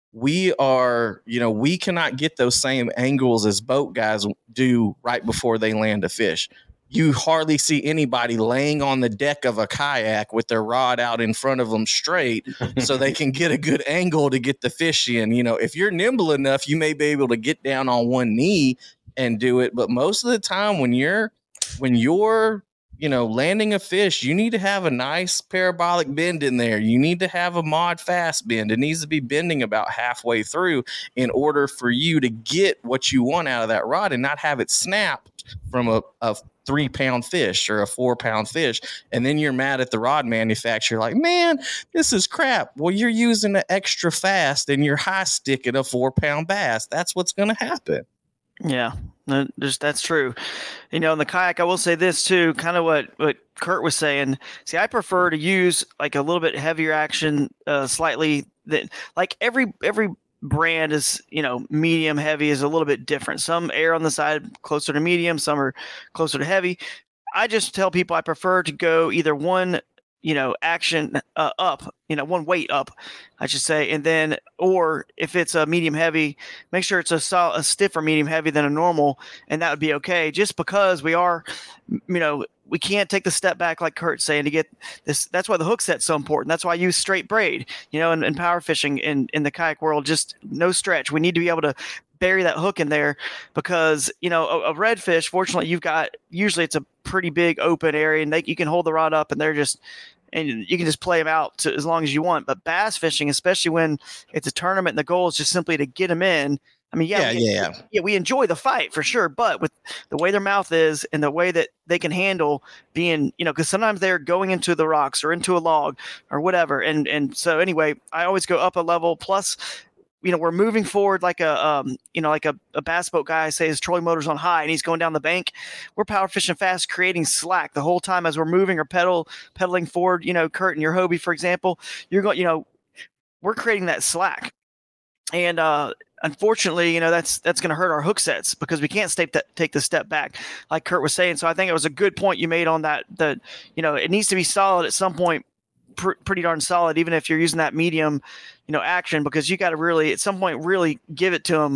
we are, you know, we cannot get those same angles as boat guys do right before they land a fish. You hardly see anybody laying on the deck of a kayak with their rod out in front of them straight so they can get a good angle to get the fish in. You know, if you're nimble enough, you may be able to get down on one knee and do it. But most of the time when you're, when you're, you know, landing a fish, you need to have a nice parabolic bend in there. You need to have a mod fast bend. It needs to be bending about halfway through in order for you to get what you want out of that rod and not have it snapped from a, a three pound fish or a four pound fish. And then you're mad at the rod manufacturer like, man, this is crap. Well, you're using an extra fast and you're high sticking a four pound bass. That's what's going to happen. Yeah, no, just that's true. You know, in the kayak, I will say this too, kind of what, what Kurt was saying. See, I prefer to use like a little bit heavier action, uh, slightly that like every every brand is, you know, medium heavy is a little bit different. Some err on the side closer to medium, some are closer to heavy. I just tell people I prefer to go either one, you know, action uh, up, you know, one weight up, I should say. And then, or if it's a medium heavy, make sure it's a, sol- a stiffer medium heavy than a normal. And that would be okay. Just because we are, you know, we can't take the step back like Kurt's saying to get this. That's why the hook set's so important. That's why I use straight braid, you know, in, in power fishing in, in the kayak world, just no stretch. We need to be able to bury that hook in there because, you know, a, a redfish, fortunately, you've got, usually it's a pretty big open area and they, you can hold the rod up and they're just, and you can just play them out to, as long as you want. But bass fishing, especially when it's a tournament and the goal is just simply to get them in. I mean, yeah, Yeah, we, yeah. yeah, we enjoy the fight for sure, but with the way their mouth is and the way that they can handle being, you know, because sometimes they're going into the rocks or into a log or whatever. And and so anyway, I always go up a level. Plus, you know, we're moving forward like a, um, you know, like a, a bass boat guy, say his trolling motor's on high and he's going down the bank. We're power fishing fast, creating slack the whole time as we're moving or pedal, pedaling forward. You know, Kurt and your Hobie, for example, you're going, you know, we're creating that slack. And uh, unfortunately, you know, that's that's going to hurt our hook sets because we can't stay that, take the step back like Kurt was saying. So I think it was a good point you made on that, that, you know, it needs to be solid at some point, pr- pretty darn solid, even if you're using that medium, you know, action, because you got to really, at some point, really give it to them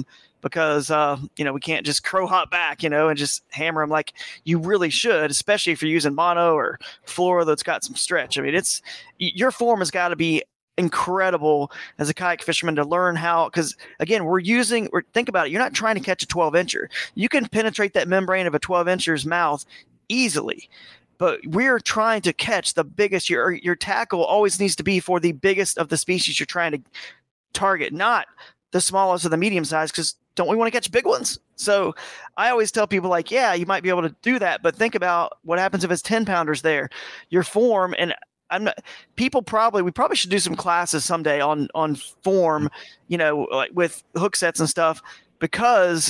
because, uh, you know, we can't just crow hop back, you know, and just hammer them like you really should, especially if you're using mono or fluoro that's got some stretch. I mean, it's your form has got to be incredible as a kayak fisherman to learn how, because again, we're using, we're, think about it, you're not trying to catch a twelve incher. You can penetrate that membrane of a twelve incher's mouth easily, but we're trying to catch the biggest. Your your tackle always needs to be for the biggest of the species you're trying to target, not the smallest or the medium size, because don't we want to catch big ones? So I always tell people, like, yeah, you might be able to do that, but think about what happens if it's ten pounders there. Your form, and I'm not, people probably, we probably should do some classes someday on, on form, you know, like with hook sets and stuff, because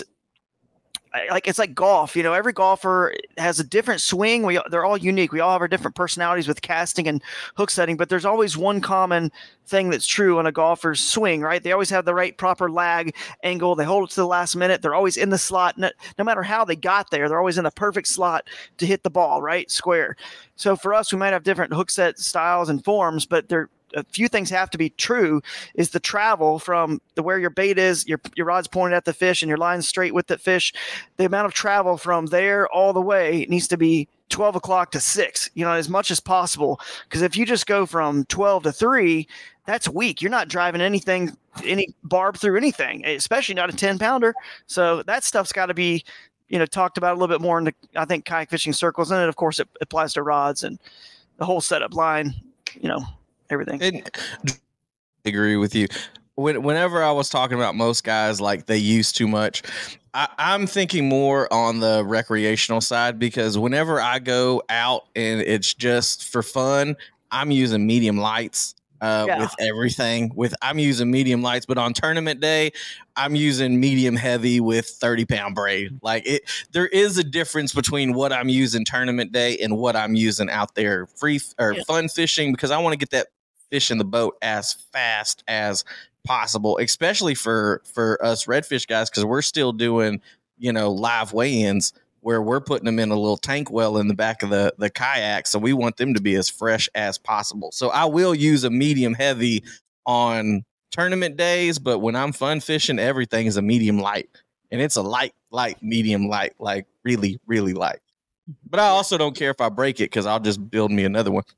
like, it's like golf, you know, every golfer has a different swing. We, they're all unique. We all have our different personalities with casting and hook setting, but there's always one common thing that's true on a golfer's swing, right? They always have the right proper lag angle. They hold it to the last minute. They're always in the slot. No, no matter how they got there, they're always in the perfect slot to hit the ball, right? Square. So for us, we might have different hook set styles and forms, but they're, a few things have to be true. Is the travel from the where your bait is, your your rod's pointed at the fish and your line's straight with the fish. The amount of travel from there all the way needs to be twelve o'clock to six, you know, as much as possible. Because if you just go from twelve to three, that's weak. You're not driving anything, any barb through anything, especially not a ten pounder. So that stuff's got to be, you know, talked about a little bit more in the, I think, kayak fishing circles. And then, of course, it applies to rods and the whole setup line, you know, everything. And I agree with you. When, whenever I was talking about most guys, like they use too much, I, I'm thinking more on the recreational side, because whenever I go out and it's just for fun, I'm using medium lights uh, yeah. with everything. With I'm using medium lights, but on tournament day, I'm using medium heavy with thirty pound braid. Like it, there is a difference between what I'm using tournament day and what I'm using out there free or yeah. fun fishing, because I want to get that fish in the boat as fast as possible, especially for for us redfish guys, because we're still doing, you know, live weigh-ins where we're putting them in a little tank well in the back of the the kayak, so we want them to be as fresh as possible. So I will use a medium heavy on tournament days, but when I'm fun fishing, everything is a medium light, and it's a light light medium light, like really really light. But I also don't care if I break it, because I'll just build me another one.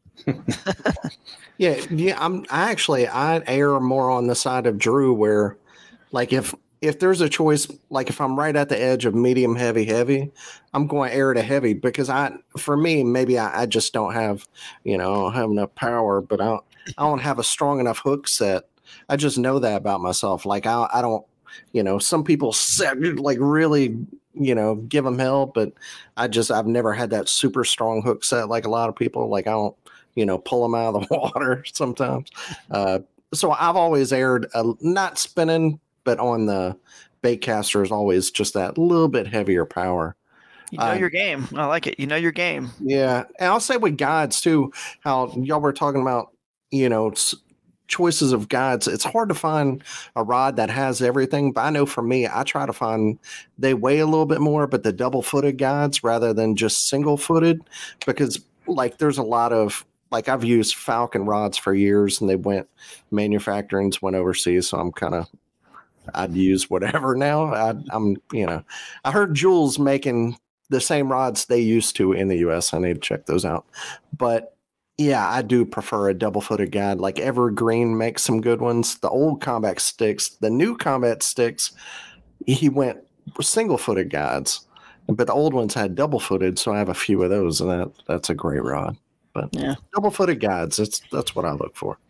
Yeah, yeah. I'm. I actually I err more on the side of Drew, where, like, if if there's a choice, like if I'm right at the edge of medium, heavy, heavy, I'm going to err to heavy, because I, for me, maybe I, I just don't have, you know, I don't have enough power, but I don't, I don't have a strong enough hook set. I just know that about myself. Like I, I don't, you know, some people set, like really, you know, give them hell, but I just, I've never had that super strong hook set like a lot of people. Like I don't, you know, pull them out of the water sometimes. Uh, so I've always erred, uh, not spinning, but on the bait caster is always just that little bit heavier power. You know uh, your game. I like it. You know your game. Yeah. And I'll say with guides too, how y'all were talking about, you know, choices of guides. It's hard to find a rod that has everything, but I know for me, I try to find, they weigh a little bit more, but the double footed guides rather than just single footed, because like there's a lot of, like I've used Falcon rods for years, and they went manufacturing, went overseas. So I'm kind of, I'd use whatever now. I, I'm, you know, I heard Jules making the same rods they used to in the U S. I need to check those out. But yeah, I do prefer a double footed guide. Like Evergreen makes some good ones. The old Combat Sticks, the new Combat Sticks, he went single footed guides, but the old ones had double footed. So I have a few of those, and that that's a great rod. But yeah, double footed guides, that's that's what I look for.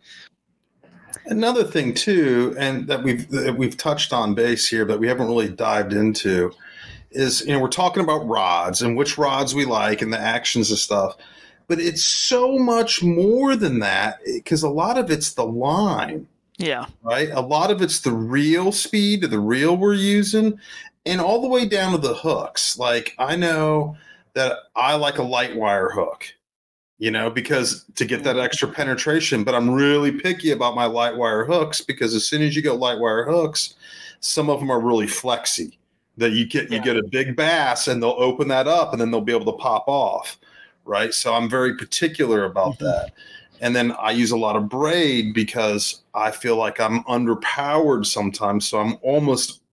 Another thing too, and that we've that we've touched on base here, but we haven't really dived into, is, you know, we're talking about rods and which rods we like and the actions and stuff, but it's so much more than that, because a lot of it's the line. Yeah. Right. A lot of it's the reel speed, the reel we're using, and all the way down to the hooks. Like I know that I like a light wire hook, you know, because to get that extra penetration, but I'm really picky about my light wire hooks, because as soon as you get light wire hooks, some of them are really flexy, that you get, yeah. you get a big bass and they'll open that up and then they'll be able to pop off. Right. So I'm very particular about mm-hmm. that. And then I use a lot of braid because I feel like I'm underpowered sometimes. So I'm almost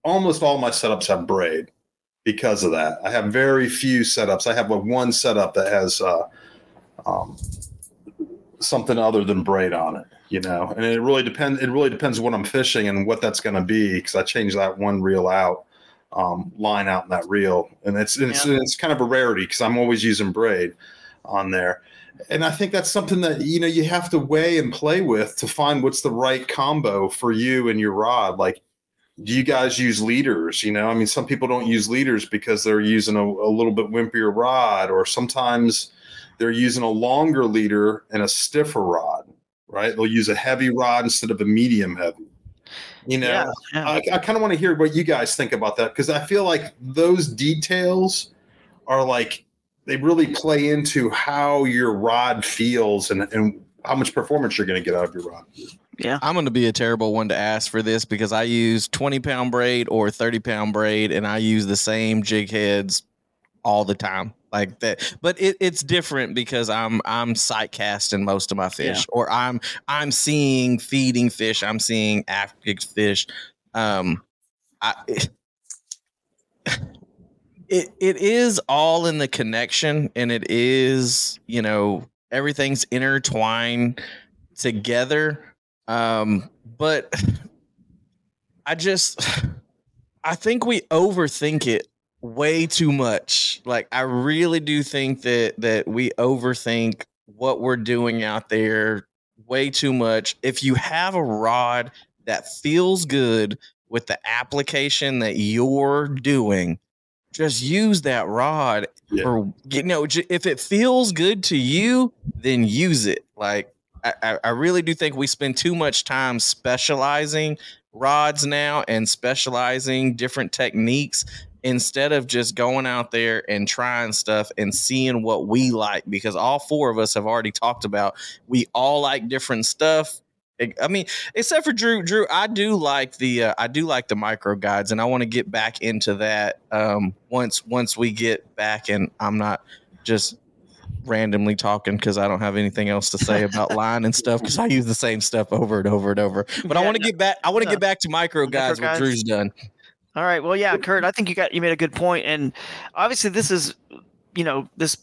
almost all my setups have braid because of that. I have very few setups. I have a one setup that has uh, um, something other than braid on it, you know, and it really depends. It really depends what I'm fishing and what that's going to be, because I change that one reel out, um, line out in that reel, and it's it's, Yeah. it's kind of a rarity because I'm always using braid on there. And I think that's something that, you know, you have to weigh and play with to find what's the right combo for you and your rod. Like, do you guys use leaders? You know, I mean, some people don't use leaders because they're using a, a little bit wimpier rod, or sometimes they're using a longer leader and a stiffer rod, right? They'll use a heavy rod instead of a medium heavy. You know, Yeah, yeah. I, I kind of want to hear what you guys think about that, because I feel like those details are like, they really play into how your rod feels and, and how much performance you're going to get out of your rod. Yeah. I'm going to be a terrible one to ask for this because I use twenty pound braid or thirty pound braid, and I use the same jig heads all the time like that. But it, it's different because I'm I'm sight casting most of my fish, Yeah. or I'm I'm seeing feeding fish. I'm seeing active fish. Um, I. It it is all in the connection, and it is, you know, everything's intertwined together. Um, but I just I think we overthink it way too much. Like, I really do think that that we overthink what we're doing out there way too much. If you have a rod that feels good with the application that you're doing, just use that rod. Yeah. For, you know, j- if it feels good to you, then use it. Like, I, I- I really do think we spend too much time specializing rods now and specializing different techniques instead of just going out there and trying stuff and seeing what we like, because all four of us have already talked about, we all like different stuff. I mean, except for Drew. Drew, I do like the uh, I do like the micro guides, and I want to get back into that um, once once we get back, and I'm not just randomly talking because I don't have anything else to say about line and stuff, because I use the same stuff over and over and over. But I Yeah, want to no- get back. I want to yeah. get back to micro guides. What guides. Drew's done. All right. Well, yeah, Kurt, I think you got you made a good point, and obviously this is, you know, this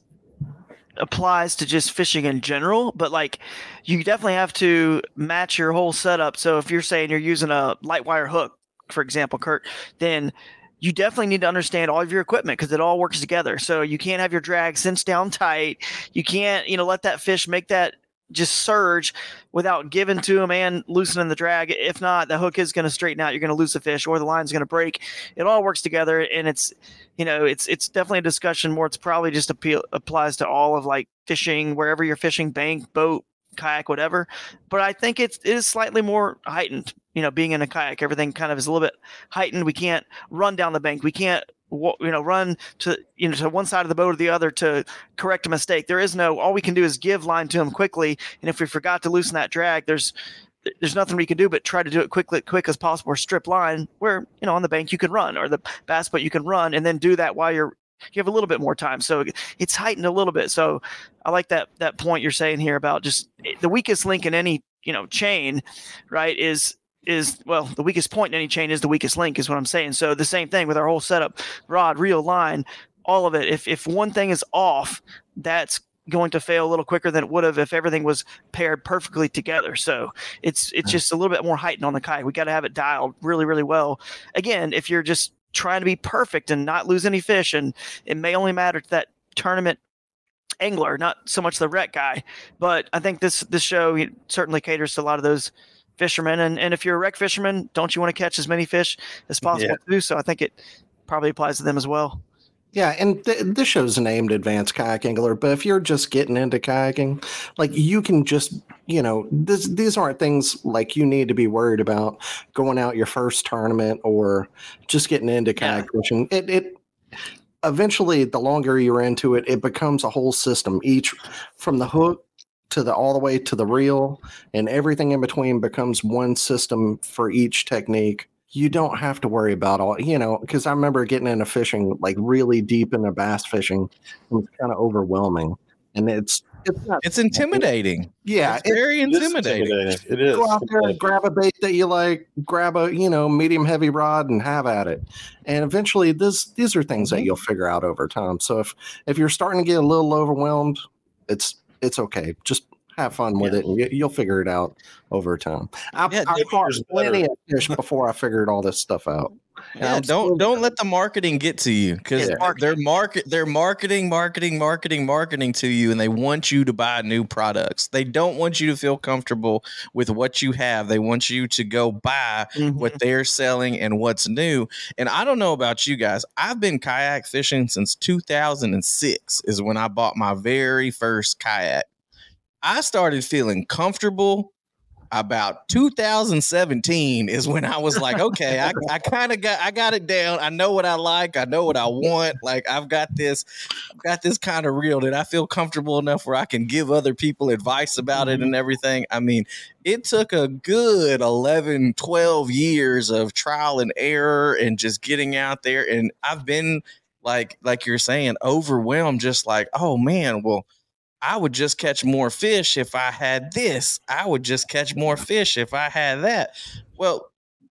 applies to just fishing in general, but like, you definitely have to match your whole setup. So if you're saying you're using a light wire hook, for example, Kurt, then you definitely need to understand all of your equipment, because it all works together. So you can't have your drag cinched down tight. You can't, you know, let that fish make that just surge without giving to him and loosening the drag. If not, the hook is going to straighten out. You're going to lose the fish, or the line's going to break. It all works together, and it's, you know, it's it's definitely a discussion more. It's probably just appeal, applies to all of like fishing, wherever you're fishing, bank, boat, kayak, whatever. But I think it's, it is slightly more heightened. You know, being in a kayak, everything kind of is a little bit heightened. We can't run down the bank. We can't, you know, run to, you know, to one side of the boat or the other to correct a mistake. There is no, all we can do is give line to him quickly. And if we forgot to loosen that drag, there's, there's nothing we can do but try to do it quickly, quick as possible, or strip line where, you know, on the bank you can run, or the bass boat you can run, and then do that while you're, you have a little bit more time. So it's heightened a little bit. So I like that, that point you're saying here about just the weakest link in any, you know, chain, right, is, is well, the weakest point in any chain is the weakest link, is what I'm saying. So the same thing with our whole setup, rod, reel, line, all of it. If if one thing is off, that's going to fail a little quicker than it would have if everything was paired perfectly together. So it's it's just a little bit more heightened on the kayak. We got to have it dialed really, really well. Again, if you're just trying to be perfect and not lose any fish, and it may only matter to that tournament angler, not so much the rec guy. But I think this this show certainly caters to a lot of those fishermen, and, and if you're a wreck fisherman, don't you want to catch as many fish as possible Yeah. too? So I think it probably applies to them as well. Yeah, and th- this show's named Advanced Kayak Angler, but if you're just getting into kayaking, like, you can just, you know, this, these aren't things like you need to be worried about going out your first tournament or just getting into kayak fishing. It, it eventually, the longer you're into it, it becomes a whole system. Each, from the hook to the all the way to the reel, and everything in between becomes one system for each technique. You don't have to worry about all, you know, because I remember getting into fishing, like really deep into bass fishing. It was kind of overwhelming. And it's It's not. It's intimidating. Yeah, It's very It is intimidating. intimidating. It is. Go out there and grab a bait that you like, grab a you know medium heavy rod and have at it. And eventually, this these are things Mhm. that you'll figure out over time. So if if you're starting to get a little overwhelmed, it's it's okay. Just have fun with Yeah. it, and you, you'll figure it out over time. I, Yeah, I next caught year's plenty better. of fish before I figured all this stuff out. And Yeah, I'm don't still- don't let the marketing get to you because Yeah. they're market they're marketing, marketing, marketing, marketing to you, and they want you to buy new products. They don't want you to feel comfortable with what you have. They want you to go buy Mhm. what they're selling and what's new. And I don't know about you guys. I've been kayak fishing since two thousand six is when I bought my very first kayak. I started feeling comfortable about two thousand seventeen is when I was like, okay, I, I kind of got I got it down. I know what I like. I know what I want. Like I've got this, I've got this kind of reel that I feel comfortable enough where I can give other people advice about it and everything. I mean, it took a good eleven, twelve years of trial and error and just getting out there. And I've been like, like you're saying, overwhelmed, just like, oh man, well, I would just catch more fish if I had this. I would just catch more fish if I had that. Well,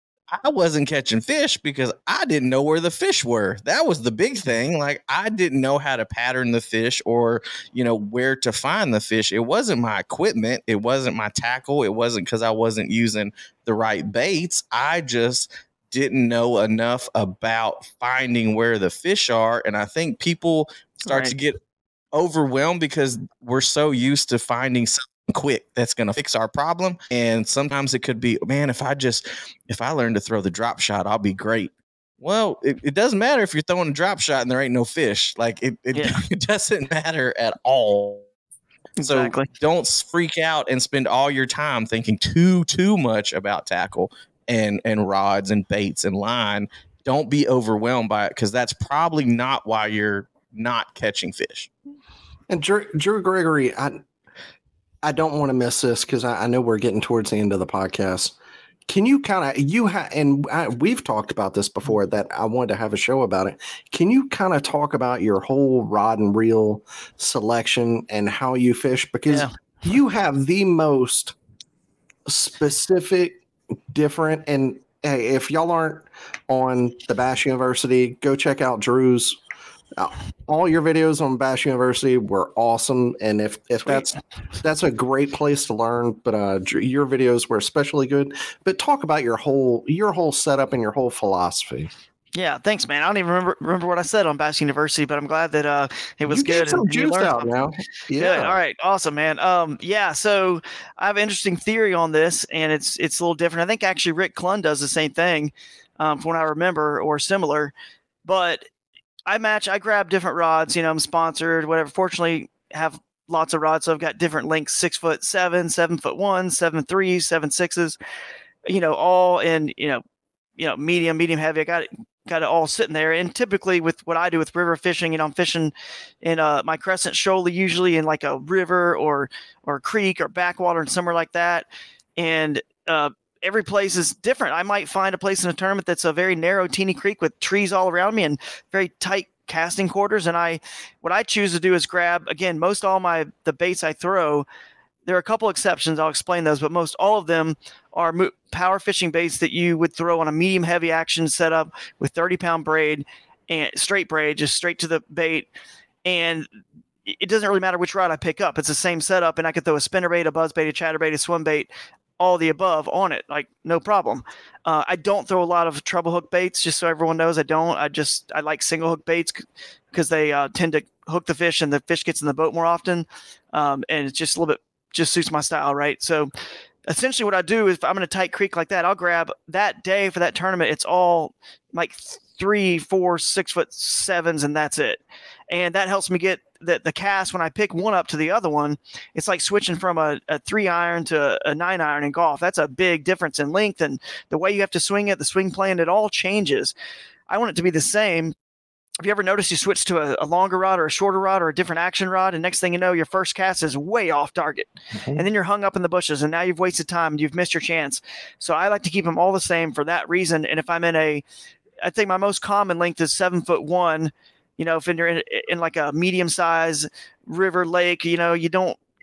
I wasn't catching fish because I didn't know where the fish were. That was the big thing. Like I didn't know how to pattern the fish or, you know, where to find the fish. It wasn't my equipment. It wasn't my tackle. It wasn't because I wasn't using the right baits. I just didn't know enough about finding where the fish are. And I think people start Right. to get overwhelmed because we're so used to finding something quick that's going to fix our problem. And sometimes it could be, man, if I just, if I learn to throw the drop shot, I'll be great. Well, it, it doesn't matter if you're throwing a drop shot and there ain't no fish. Like it, it, Yeah. it doesn't matter at all. Exactly. So don't freak out and spend all your time thinking too, too much about tackle and, and rods and baits and line. Don't be overwhelmed by it because that's probably not why you're not catching fish. And Drew, Drew Gregory, I I don't want to miss this because I, I know we're getting towards the end of the podcast. Can you kind of you have and I, we've talked about this before that I wanted to have a show about it. Can you kind of talk about your whole rod and reel selection and how you fish because Yeah. you have the most specific, different, and hey, if y'all aren't on the Bass University, go check out Drew's. Uh, all your videos on Bass University were awesome, and if if that's that's a great place to learn. But uh, Drew, your videos were especially good. But talk about your whole your whole setup and your whole philosophy. Yeah, thanks, man. I don't even remember remember what I said on Bass University, but I'm glad that uh it was you good. Get some and you juice learned out something. now. Good. Yeah. All right. Awesome, man. Um, yeah. So I have an interesting theory on this, and it's it's a little different. I think actually Rick Clunn does the same thing, um, from what I remember, or similar. But I match. I grab different rods. You know, I'm sponsored. Whatever. Fortunately, have lots of rods, so I've got different lengths: six foot seven, seven foot one, seven threes, seven sixes. You know, all in you know, you know, medium, medium heavy. I got it. Got it all sitting there. And typically with what I do with river fishing, you know, I'm fishing in uh, my crescent shoal, usually in like a river or or creek or backwater and somewhere like that. And uh, every place is different. I might find a place in a tournament that's a very narrow, teeny creek with trees all around me and very tight casting quarters. And I, what I choose to do is grab, again, most all my the baits I throw. There are a couple exceptions. I'll explain those, but most all of them are mo- power fishing baits that you would throw on a medium heavy action setup with thirty pound braid and straight braid, just straight to the bait. And it doesn't really matter which rod I pick up. It's the same setup, and I could throw a spinner bait, a buzz bait, a chatter bait, a swim bait, all the above on it, like no problem. Uh, I don't throw a lot of treble hook baits, just so everyone knows. I don't. I just I like single hook baits because they uh, tend to hook the fish, and the fish gets in the boat more often, um, and it's just a little bit just suits my style, right? So essentially what I do is if I'm in a tight creek like that, I'll grab that day for that tournament. It's all like three, four, six foot sevens, and that's it. And that helps me get the, the cast when I pick one up to the other one. It's like switching from a, a three iron to a nine iron in golf. That's a big difference in length, and the way you have to swing it, the swing plan, it all changes. I want it to be the same. Have you ever noticed you switch to a, a longer rod or a shorter rod or a different action rod, and next thing you know, your first cast is way off target, Mm-hmm. and then you're hung up in the bushes, and now you've wasted time and you've missed your chance. So I like to keep them all the same for that reason. And if I'm in a, I think my most common length is seven foot one. You know, if you're in, in like a medium size river, lake, you know, you don't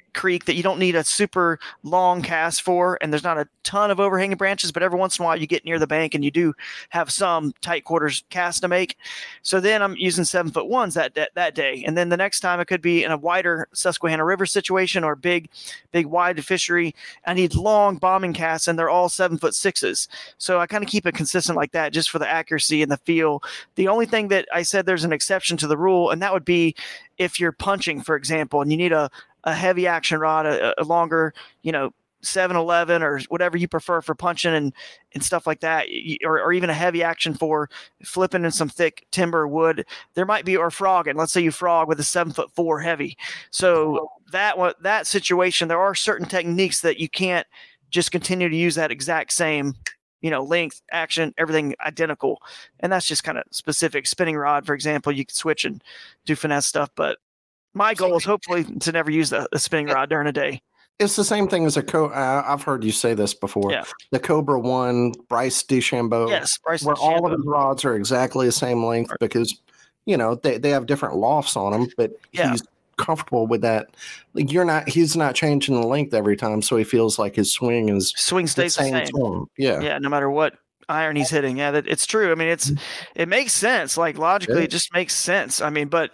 creek that you don't need a super long cast for, and there's not a ton of overhanging branches, but every once in a while you get near the bank and you do have some tight quarters cast to make. So then I'm using seven foot ones that, that, that day. And then the next time it could be in a wider Susquehanna River situation or big, big wide fishery. I need long bombing casts, and they're all seven foot sixes. So I kind of keep it consistent like that just for the accuracy and the feel. The only thing that I said there's an exception to the rule, and that would be if you're punching, for example, and you need a, a heavy action rod, a, a longer, you know, seven eleven or whatever you prefer for punching and, and stuff like that, or, or even a heavy action for flipping in some thick timber wood. There might be, or frogging. Let's say you frog with a seven foot four heavy. So that that situation, there are certain techniques that you can't just continue to use that exact same, you know, length, action, everything identical. And that's just kind of specific. Spinning rod, for example, you can switch and do finesse stuff. But my goal is hopefully to never use the, the spinning rod during a day. It's the same thing as a co. Uh, I've heard you say this before. Yeah. The Cobra One, Bryce DeChambeau. Yes, Bryce where all of DeChambeau. his rods are exactly the same length because, you know, they, they have different lofts on them, but Yeah. he's comfortable with that. Like you're not, he's not changing the length every time, so he feels like his swing is Swing stays the same. tone. Yeah. Yeah, no matter what iron he's hitting. Yeah, that, it's true. I mean, it's it makes sense. Like logically, Yeah. it just makes sense. I mean, but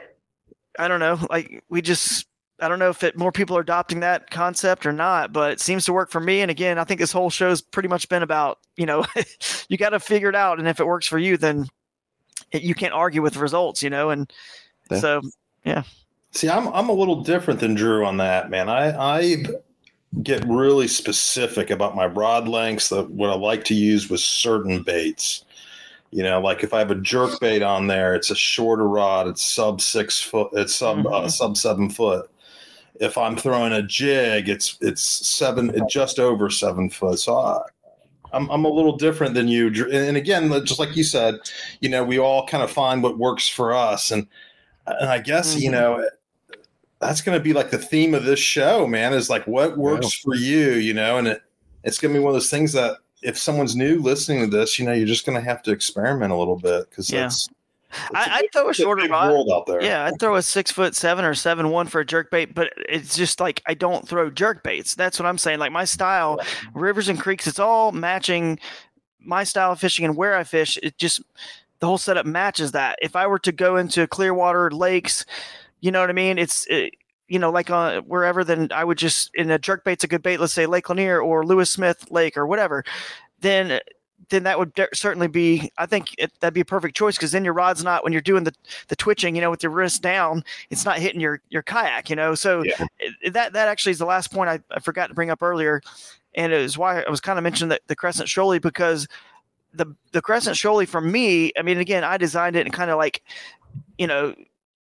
I don't know. Like we just, I don't know if it, more people are adopting that concept or not, but it seems to work for me. And again, I think this whole show's pretty much been about, you know, you got to figure it out. And if it works for you, then it, you can't argue with the results, you know? And Yeah. so, yeah. See, I'm I'm a little different than Drew on that, man. I I get really specific about my rod lengths, that what I like to use with certain baits. You know, like if I have a jerk bait on there, it's a shorter rod, it's sub six foot, it's sub Mhm. uh, sub seven foot. If I'm throwing a jig, it's it's seven, just over seven foot. So I, I'm I'm a little different than you. Drew. And again, just like you said, you know, we all kind of find what works for us, and and I guess you Mhm. know. That's going to be like the theme of this show, man, is like what works for you, you know, and it, it's going to be one of those things that if someone's new listening to this, you know, you're just going to have to experiment a little bit because Yeah. that's, I, I'd throw a shorter rod. world out there. Yeah, I'd throw a six foot seven or seven one for a jerk bait, but it's just like I don't throw jerk baits. That's what I'm saying. Like my style, rivers and creeks, it's all matching my style of fishing and where I fish. It just the whole setup matches that. If I were to go into clear water lakes, you know what I mean? It's it, you know, like uh, wherever, then I would just in a jerk bait's a good bait. Let's say Lake Lanier or Lewis Smith Lake or whatever. Then then that would de- certainly be, I think it, that'd be a perfect choice because then your rod's not, when you're doing the, the twitching, you know, with your wrist down, it's not hitting your, your kayak, you know? So Yeah. it, that, that actually is the last point I, I forgot to bring up earlier. And it was why I was kind of mentioning the, the Crescent Shoaly, because the, the Crescent Shoaly for me, I mean, again, I designed it and kind of like, you know,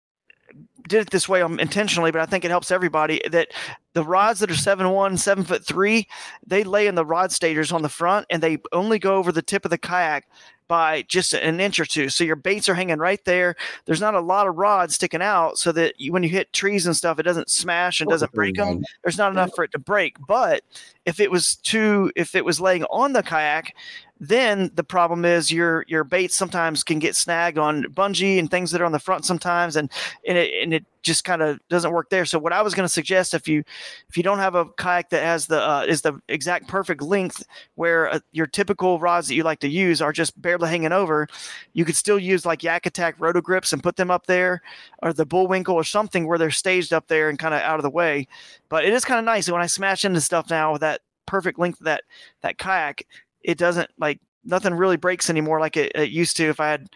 did it this way intentionally, but I think it helps everybody that the rods that are seven one, seven foot three, they lay in the rod stagers on the front and they only go over the tip of the kayak by just an inch or two. So your baits are hanging right there. There's not a lot of rods sticking out so that you, when you hit trees and stuff, it doesn't smash and doesn't break them. There's not enough for it to break. But if it was too, if it was laying on the kayak, then the problem is your your baits sometimes can get snagged on bungee and things that are on the front sometimes, and and it, and it just kind of doesn't work there. So what I was going to suggest, if you if you don't have a kayak that has the uh, is the exact perfect length where uh, your typical rods that you like to use are just barely hanging over, you could still use like Yak Attack roto grips and put them up there, or the Bullwinkle or something where they're staged up there and kind of out of the way. But it is kind of nice when I smash into stuff now with that perfect length of that that kayak. It doesn't, like, nothing really breaks anymore like it, it used to if I had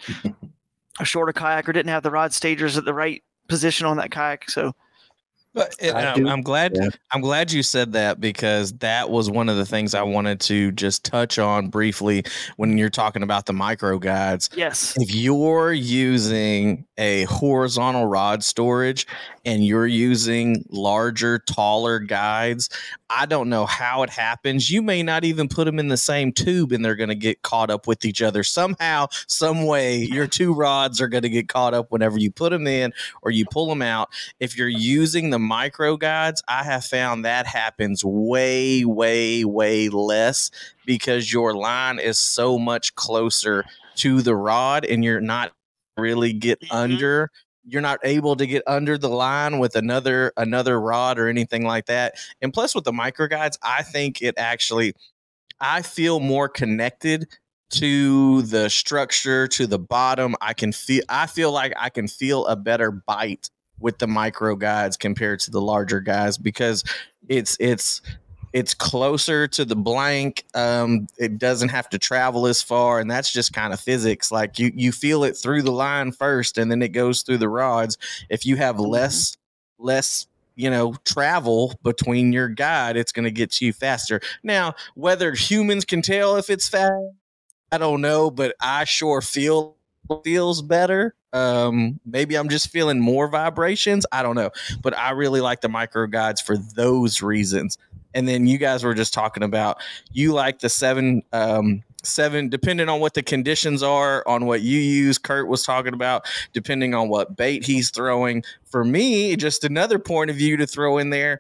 a shorter kayak or didn't have the rod stagers at the right position on that kayak. So But it, I I'm, do- I'm glad yeah. I'm glad you said that, because that was one of the things I wanted to just touch on briefly when you're talking about the micro guides. yes, If you're using a horizontal rod storage and you're using larger, taller guides, I don't know how it happens. You may not even put them in the same tube and they're going to get caught up with each other. Somehow, some way, your two rods are going to get caught up whenever you put them in or you pull them out. If you're using the micro guides, I have found that happens way, way, way less because your line is so much closer to the rod and you're not really get Mhm. under you're not able to get under the line with another another rod or anything like that. And plus with the micro guides, I think it actually, I feel more connected to the structure, to the bottom. I can feel, I feel like I can feel a better bite with the micro guides compared to the larger guys, because it's, it's, it's closer to the blank. Um, it doesn't have to travel as far, and that's just kind of physics. Like you, you feel it through the line first, and then it goes through the rods. If you have less, less, you know, travel between your guide, it's going to get to you faster. Now, whether humans can tell if it's fast, I don't know, but I sure feel feels better. Um, maybe I'm just feeling more vibrations. I don't know, but I really like the micro guides for those reasons. And then you guys were just talking about, you like the seven, um, seven, depending on what the conditions are, on what you use. Kurt was talking about, depending on what bait he's throwing. For me, just another point of view to throw in there,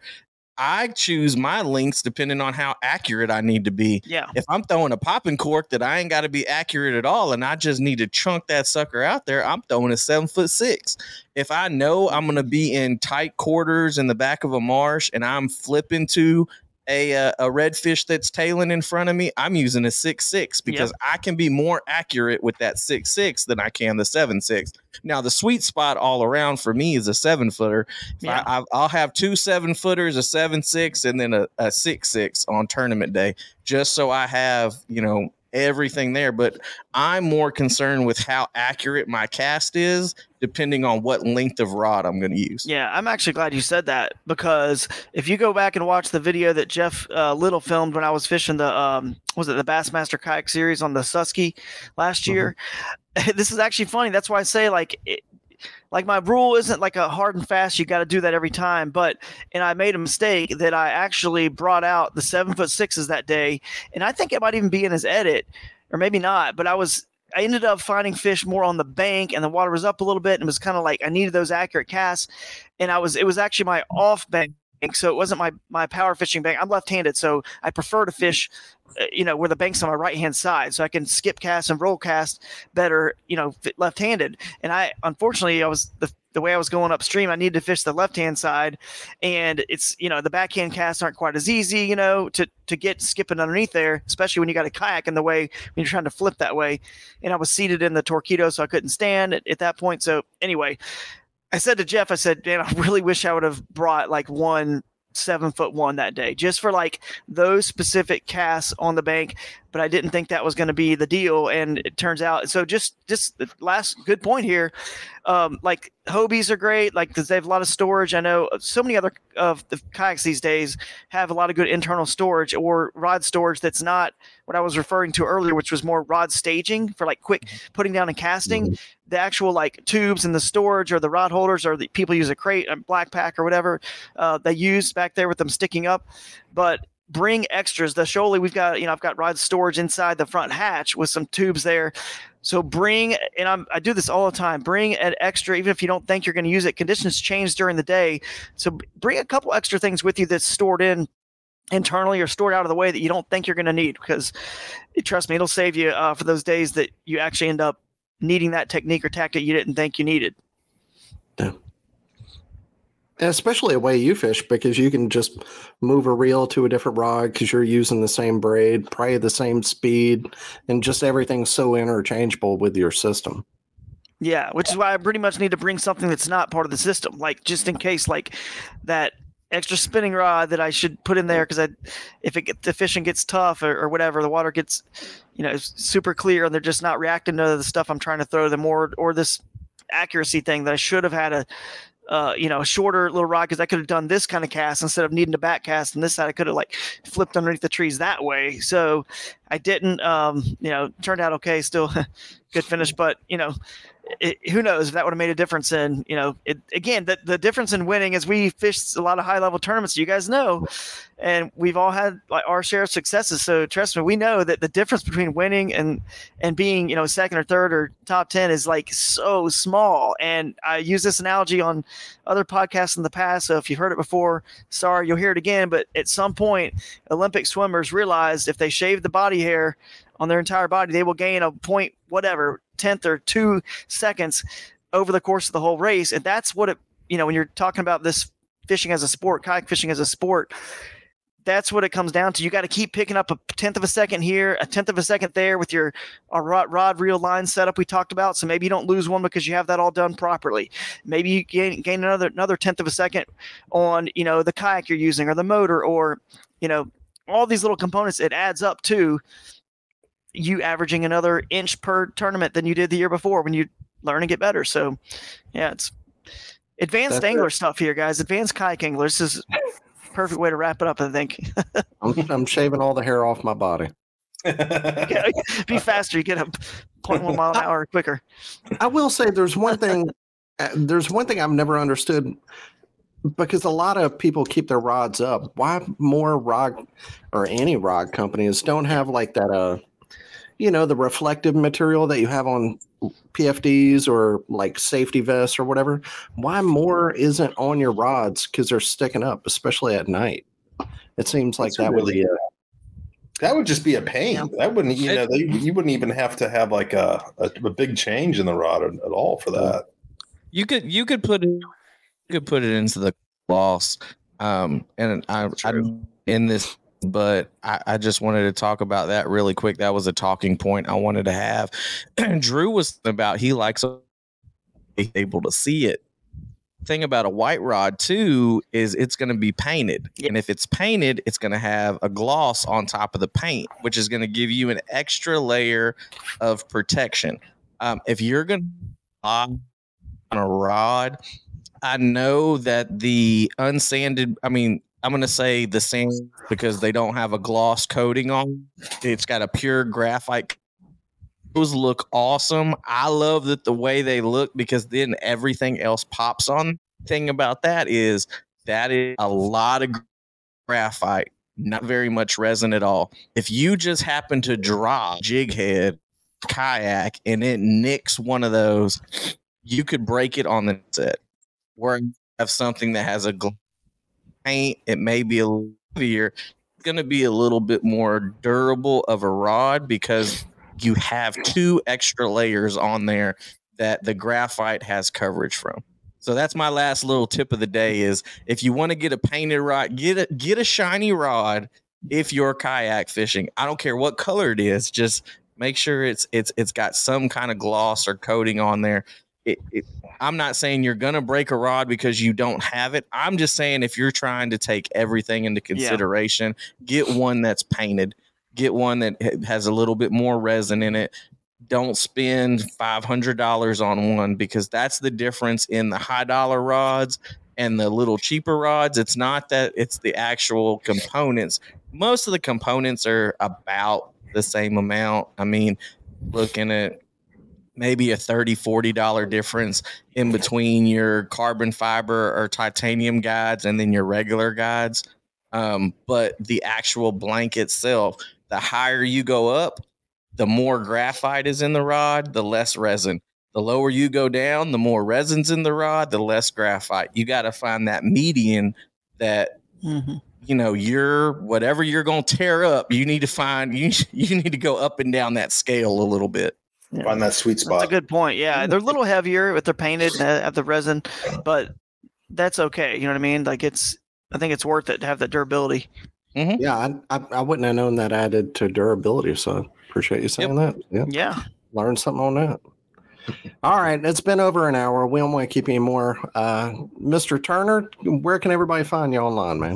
I choose my lengths depending on how accurate I need to be. Yeah. If I'm throwing a popping cork that I ain't got to be accurate at all, and I just need to chunk that sucker out there, I'm throwing a seven foot six. If I know I'm going to be in tight quarters in the back of a marsh and I'm flipping to a uh, a redfish that's tailing in front of me, I'm using a six six, because yep. I can be more accurate with that six six than I can the seven six. Now the sweet spot all around for me is a seven footer. Yeah. I, I'll have two seven footers, a seven six, and then a, a six six on tournament day, just so I have, you know, everything there. But I'm more concerned with how accurate my cast is, depending on what length of rod I'm going to use. Yeah, I'm actually glad you said that, because if you go back and watch the video that Jeff uh, Little filmed when I was fishing the, um, was it the Bassmaster Kayak Series on the Susky last year, mm-hmm. this is actually funny. That's why I say, like, it, like my rule isn't like a hard and fast, you got to do that every time. But, and I made a mistake that I actually brought out the seven foot sixes that day. And I think it might even be in his edit, or maybe not, but I was, I ended up finding fish more on the bank, and the water was up a little bit, and it was kind of like I needed those accurate casts. And I was, it was actually my off bank, so it wasn't my, my power fishing bank. I'm left-handed, so I prefer to fish, uh, you know, where the bank's on my right-hand side, so I can skip cast and roll cast better, you know, left-handed. And I, unfortunately, I was the the way I was going upstream, I needed to fish the left-hand side, and it's, you know, the backhand casts aren't quite as easy, you know, to, to get skipping underneath there, especially when you got a kayak in the way, when you're trying to flip that way. And I was seated in the Torqeedo, so I couldn't stand at, at that point. So anyway, I said to Jeff, I said, man, I really wish I would have brought like one seven foot one that day, just for like those specific casts on the bank. But I didn't think that was going to be the deal, and it turns out. So just just the last good point here, um, like Hobies are great, like because they have a lot of storage. I know so many other of the kayaks these days have a lot of good internal storage or rod storage that's not what I was referring to earlier, which was more rod staging for like quick putting down and casting. Mm-hmm. The actual like tubes and the storage or the rod holders, or the people use a crate, a black pack or whatever uh, they use back there with them sticking up. But bring extras. The Shoaly, we've got, you know, I've got rod storage inside the front hatch with some tubes there. So bring, and I'm, I do this all the time, bring an extra, even if you don't think you're going to use it. Conditions change during the day. So bring a couple extra things with you that's stored in internally or stored out of the way that you don't think you're going to need, because trust me, it'll save you uh, for those days that you actually end up needing that technique or tactic you didn't think you needed. Yeah. And especially a way you fish, because you can just move a reel to a different rod because you're using the same braid, probably the same speed, and just everything's so interchangeable with your system. Yeah, which is why I pretty much need to bring something that's not part of the system, like just in case, like that extra spinning rod that I should put in there, because I, if it the fishing gets tough or, or whatever, the water gets, you know, super clear and they're just not reacting to the stuff I'm trying to throw them, or or this accuracy thing that I should have had a. Uh, you know, a shorter little rod, because I could have done this kind of cast instead of needing to back cast, and this side I could have like flipped underneath the trees that way. So I didn't, um, you know, turned out okay, still good finish, but you know, it, who knows if that would have made a difference in, you know, it, again, the, the difference in winning is we fished a lot of high level tournaments, you guys know, and we've all had like our share of successes. So trust me, we know that the difference between winning and, and being, you know, second or third or top ten is like so small. And I use this analogy on other podcasts in the past. So if you've heard it before, sorry, you'll hear it again. But at some point, Olympic swimmers realized if they shave the body hair on their entire body, they will gain a point, whatever, tenth or two seconds over the course of the whole race. And that's what it, you know, when you're talking about this fishing as a sport, kayak fishing as a sport, that's what it comes down to. You got to keep picking up a tenth of a second here, a tenth of a second there with your uh, rod, rod, reel, line setup we talked about. So maybe you don't lose one because you have that all done properly. Maybe you gain, gain another another tenth of a second on, you know, the kayak you're using or the motor or, you know, all these little components. It adds up to you averaging another inch per tournament than you did the year before when you learn and get better. So, yeah, it's advanced That's angler it. stuff here, guys. Advanced kayak angler. This is perfect way to wrap it up, I think. I'm, I'm shaving all the hair off my body. Yeah, be faster. You get a zero point one mile an hour quicker. I will say there's one thing. There's one thing I've never understood, because a lot of people keep their rods up. Why more rod or any rod companies don't have like that, uh, you know, the reflective material that you have on P F Ds or like safety vests or whatever? Why more isn't on your rods? Because they're sticking up, especially at night. It seems like That's that really, would be a, that would just be a pain. Yeah. That wouldn't, you know, they, you wouldn't even have to have like a, a, a big change in the rod at all for that. You could you could put it you could put it into the gloss, um, and I, I'm in this. But I, I just wanted to talk about that really quick. That was a talking point I wanted to have. Drew was about he likes able to see it. Thing about a white rod too is it's going to be painted, and if it's painted, it's going to have a gloss on top of the paint, which is going to give you an extra layer of protection. Um, if you're going to on a rod, I know that the unsanded, I mean. I'm going to say the same because they don't have a gloss coating on. It's got a pure graphite. Those look awesome. I love that the way they look because then everything else pops on. Thing about that is that is a lot of graphite, not very much resin at all. If you just happen to drop jig head kayak and it nicks one of those, you could break it on the set. Where you have something that has a gloss paint, it may be a little heavier. It's going to be a little bit more durable of a rod because you have two extra layers on there that the graphite has coverage from. So that's my last little tip of the day is if you want to get a painted rod, get a, get a shiny rod if you're kayak fishing. I don't care what color it is. Just make sure it's it's it's got some kind of gloss or coating on there. It, it, I'm not saying you're going to break a rod because you don't have it. I'm just saying if you're trying to take everything into consideration, yeah. get one that's painted, get one that has a little bit more resin in it. Don't spend five hundred dollars on one because that's the difference in the high dollar rods and the little cheaper rods. It's not that, it's the actual components. Most of the components are about the same amount. I mean, looking at maybe a thirty dollars, forty dollars difference in between your carbon fiber or titanium guides and then your regular guides. Um, but the actual blank itself, the higher you go up, the more graphite is in the rod, the less resin. The lower you go down, the more resin's in the rod, the less graphite. You got to find that median that, mm-hmm. you know, you're whatever you're going to tear up, you need to find, you, you need to go up and down that scale a little bit. Yeah. Find that sweet spot. That's a good point. Yeah, they're a little heavier if they're painted and have the resin, but that's okay. You know what I mean? Like it's, I think it's worth it to have that durability. Mm-hmm. Yeah, I, I I wouldn't have known that added to durability. So appreciate you saying yep. that. Yep. Yeah, learned something on that. All right, it's been over an hour. We don't want to keep you anymore. Uh, Mister Turner, where can everybody find you online, man?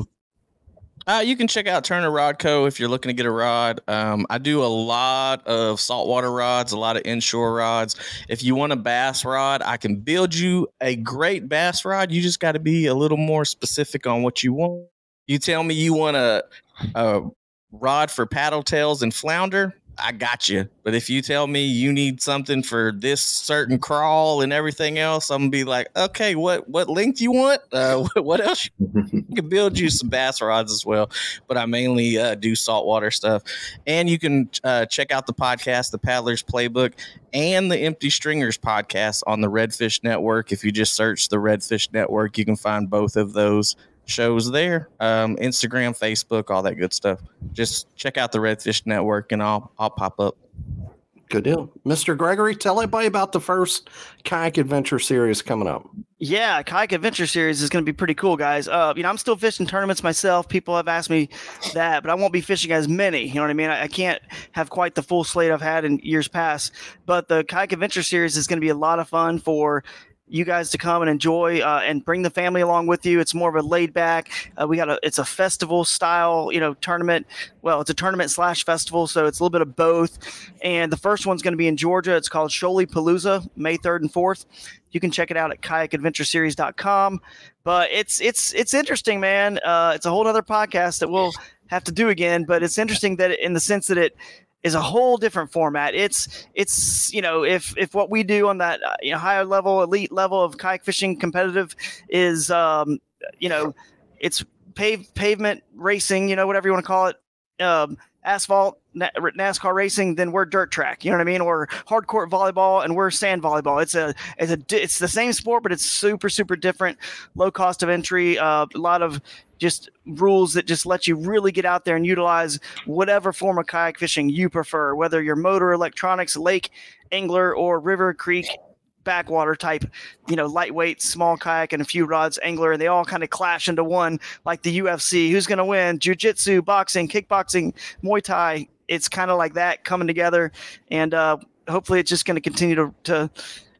Uh, you can check out Turner Rod Co. if you're looking to get a rod. Um, I do a lot of saltwater rods, a lot of inshore rods. If you want a bass rod, I can build you a great bass rod. You just got to be a little more specific on what you want. You tell me you want a, a rod for paddle tails and flounder, I got you. But if you tell me you need something for this certain crawl and everything else, I'm gonna be like, okay, what what length you want? Uh, what, what else? I can build you some bass rods as well, but I mainly uh, do saltwater stuff. And you can uh, check out the podcast, the Paddler's Playbook, and the Empty Stringers podcast on the Redfish Network. If you just search the Redfish Network, you can find both of those shows there. Um, Instagram, Facebook, all that good stuff. Just check out the Redfish Network and I'll I'll pop up. Good deal. Mister Gregory, tell everybody about the first Kayak Adventure Series coming up. Yeah, Kayak Adventure Series is going to be pretty cool, guys. Uh, you know, I'm still fishing tournaments myself. People have asked me that, but I won't be fishing as many. You know what I mean? I, I can't have quite the full slate I've had in years past. But the Kayak Adventure Series is going to be a lot of fun for you guys to come and enjoy uh, and bring the family along with you. It's more of a laid back. Uh, we got a, it's a festival style, you know, tournament. Well, it's a tournament slash festival. So it's a little bit of both. And the first one's going to be in Georgia. It's called Shoalie Palooza, May third and fourth. You can check it out at kayak adventure series dot com. But it's, it's, it's interesting, man. Uh, it's a whole other podcast that we'll have to do again, but it's interesting that in the sense that it, is a whole different format. It's, it's, you know, if, if what we do on that uh, you know, higher level, elite level of kayak fishing competitive is, um, you know, it's pave, pavement racing, you know, whatever you want to call it, um, asphalt, Na- NASCAR racing, then we're dirt track, you know what I mean? Or hard court volleyball and we're sand volleyball. It's a, it's a, it's the same sport, but it's super, super different, low cost of entry, uh, a lot of just rules that just let you really get out there and utilize whatever form of kayak fishing you prefer, whether you're motor, electronics, lake, angler, or river, creek, backwater type, you know, lightweight, small kayak and a few rods angler, and they all kind of clash into one, like the U F C. Who's going to win? Jiu-jitsu, boxing, kickboxing, Muay Thai. It's kind of like that coming together, and uh, hopefully it's just going to continue to, to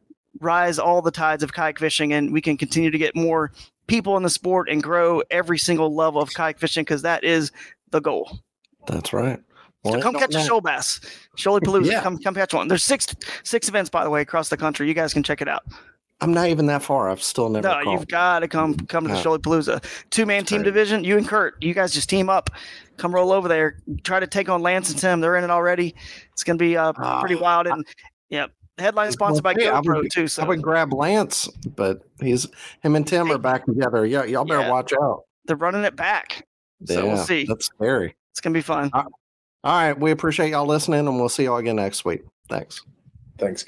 rise all the tides of kayak fishing, and we can continue to get more people in the sport and grow every single level of kayak fishing, because that is the goal. That's right. Well, So come catch a shoal bass, Shoalie Palooza. Yeah. Come, come catch one. There's six, six events, by the way, across the country. You guys can check it out. I'm not even that far. I've still never No, called. you've got to come, come to the Yeah. Shoalie Palooza. Two man team great. division. You and Kurt, you guys just team up, come roll over there, try to take on Lance and Tim. They're in it already. It's going to be uh, Ah, pretty wild. And yeah, headline sponsored by Hey, I GoPro would- too. So I would grab Lance, but he's him and Tim Hey. are back together. Yeah, y'all better Yeah. watch out. they're running it back. So Yeah, we'll see. That's scary. It's going to be fun. All right, we appreciate y'all listening, and we'll see y'all again next week. Thanks. Thanks.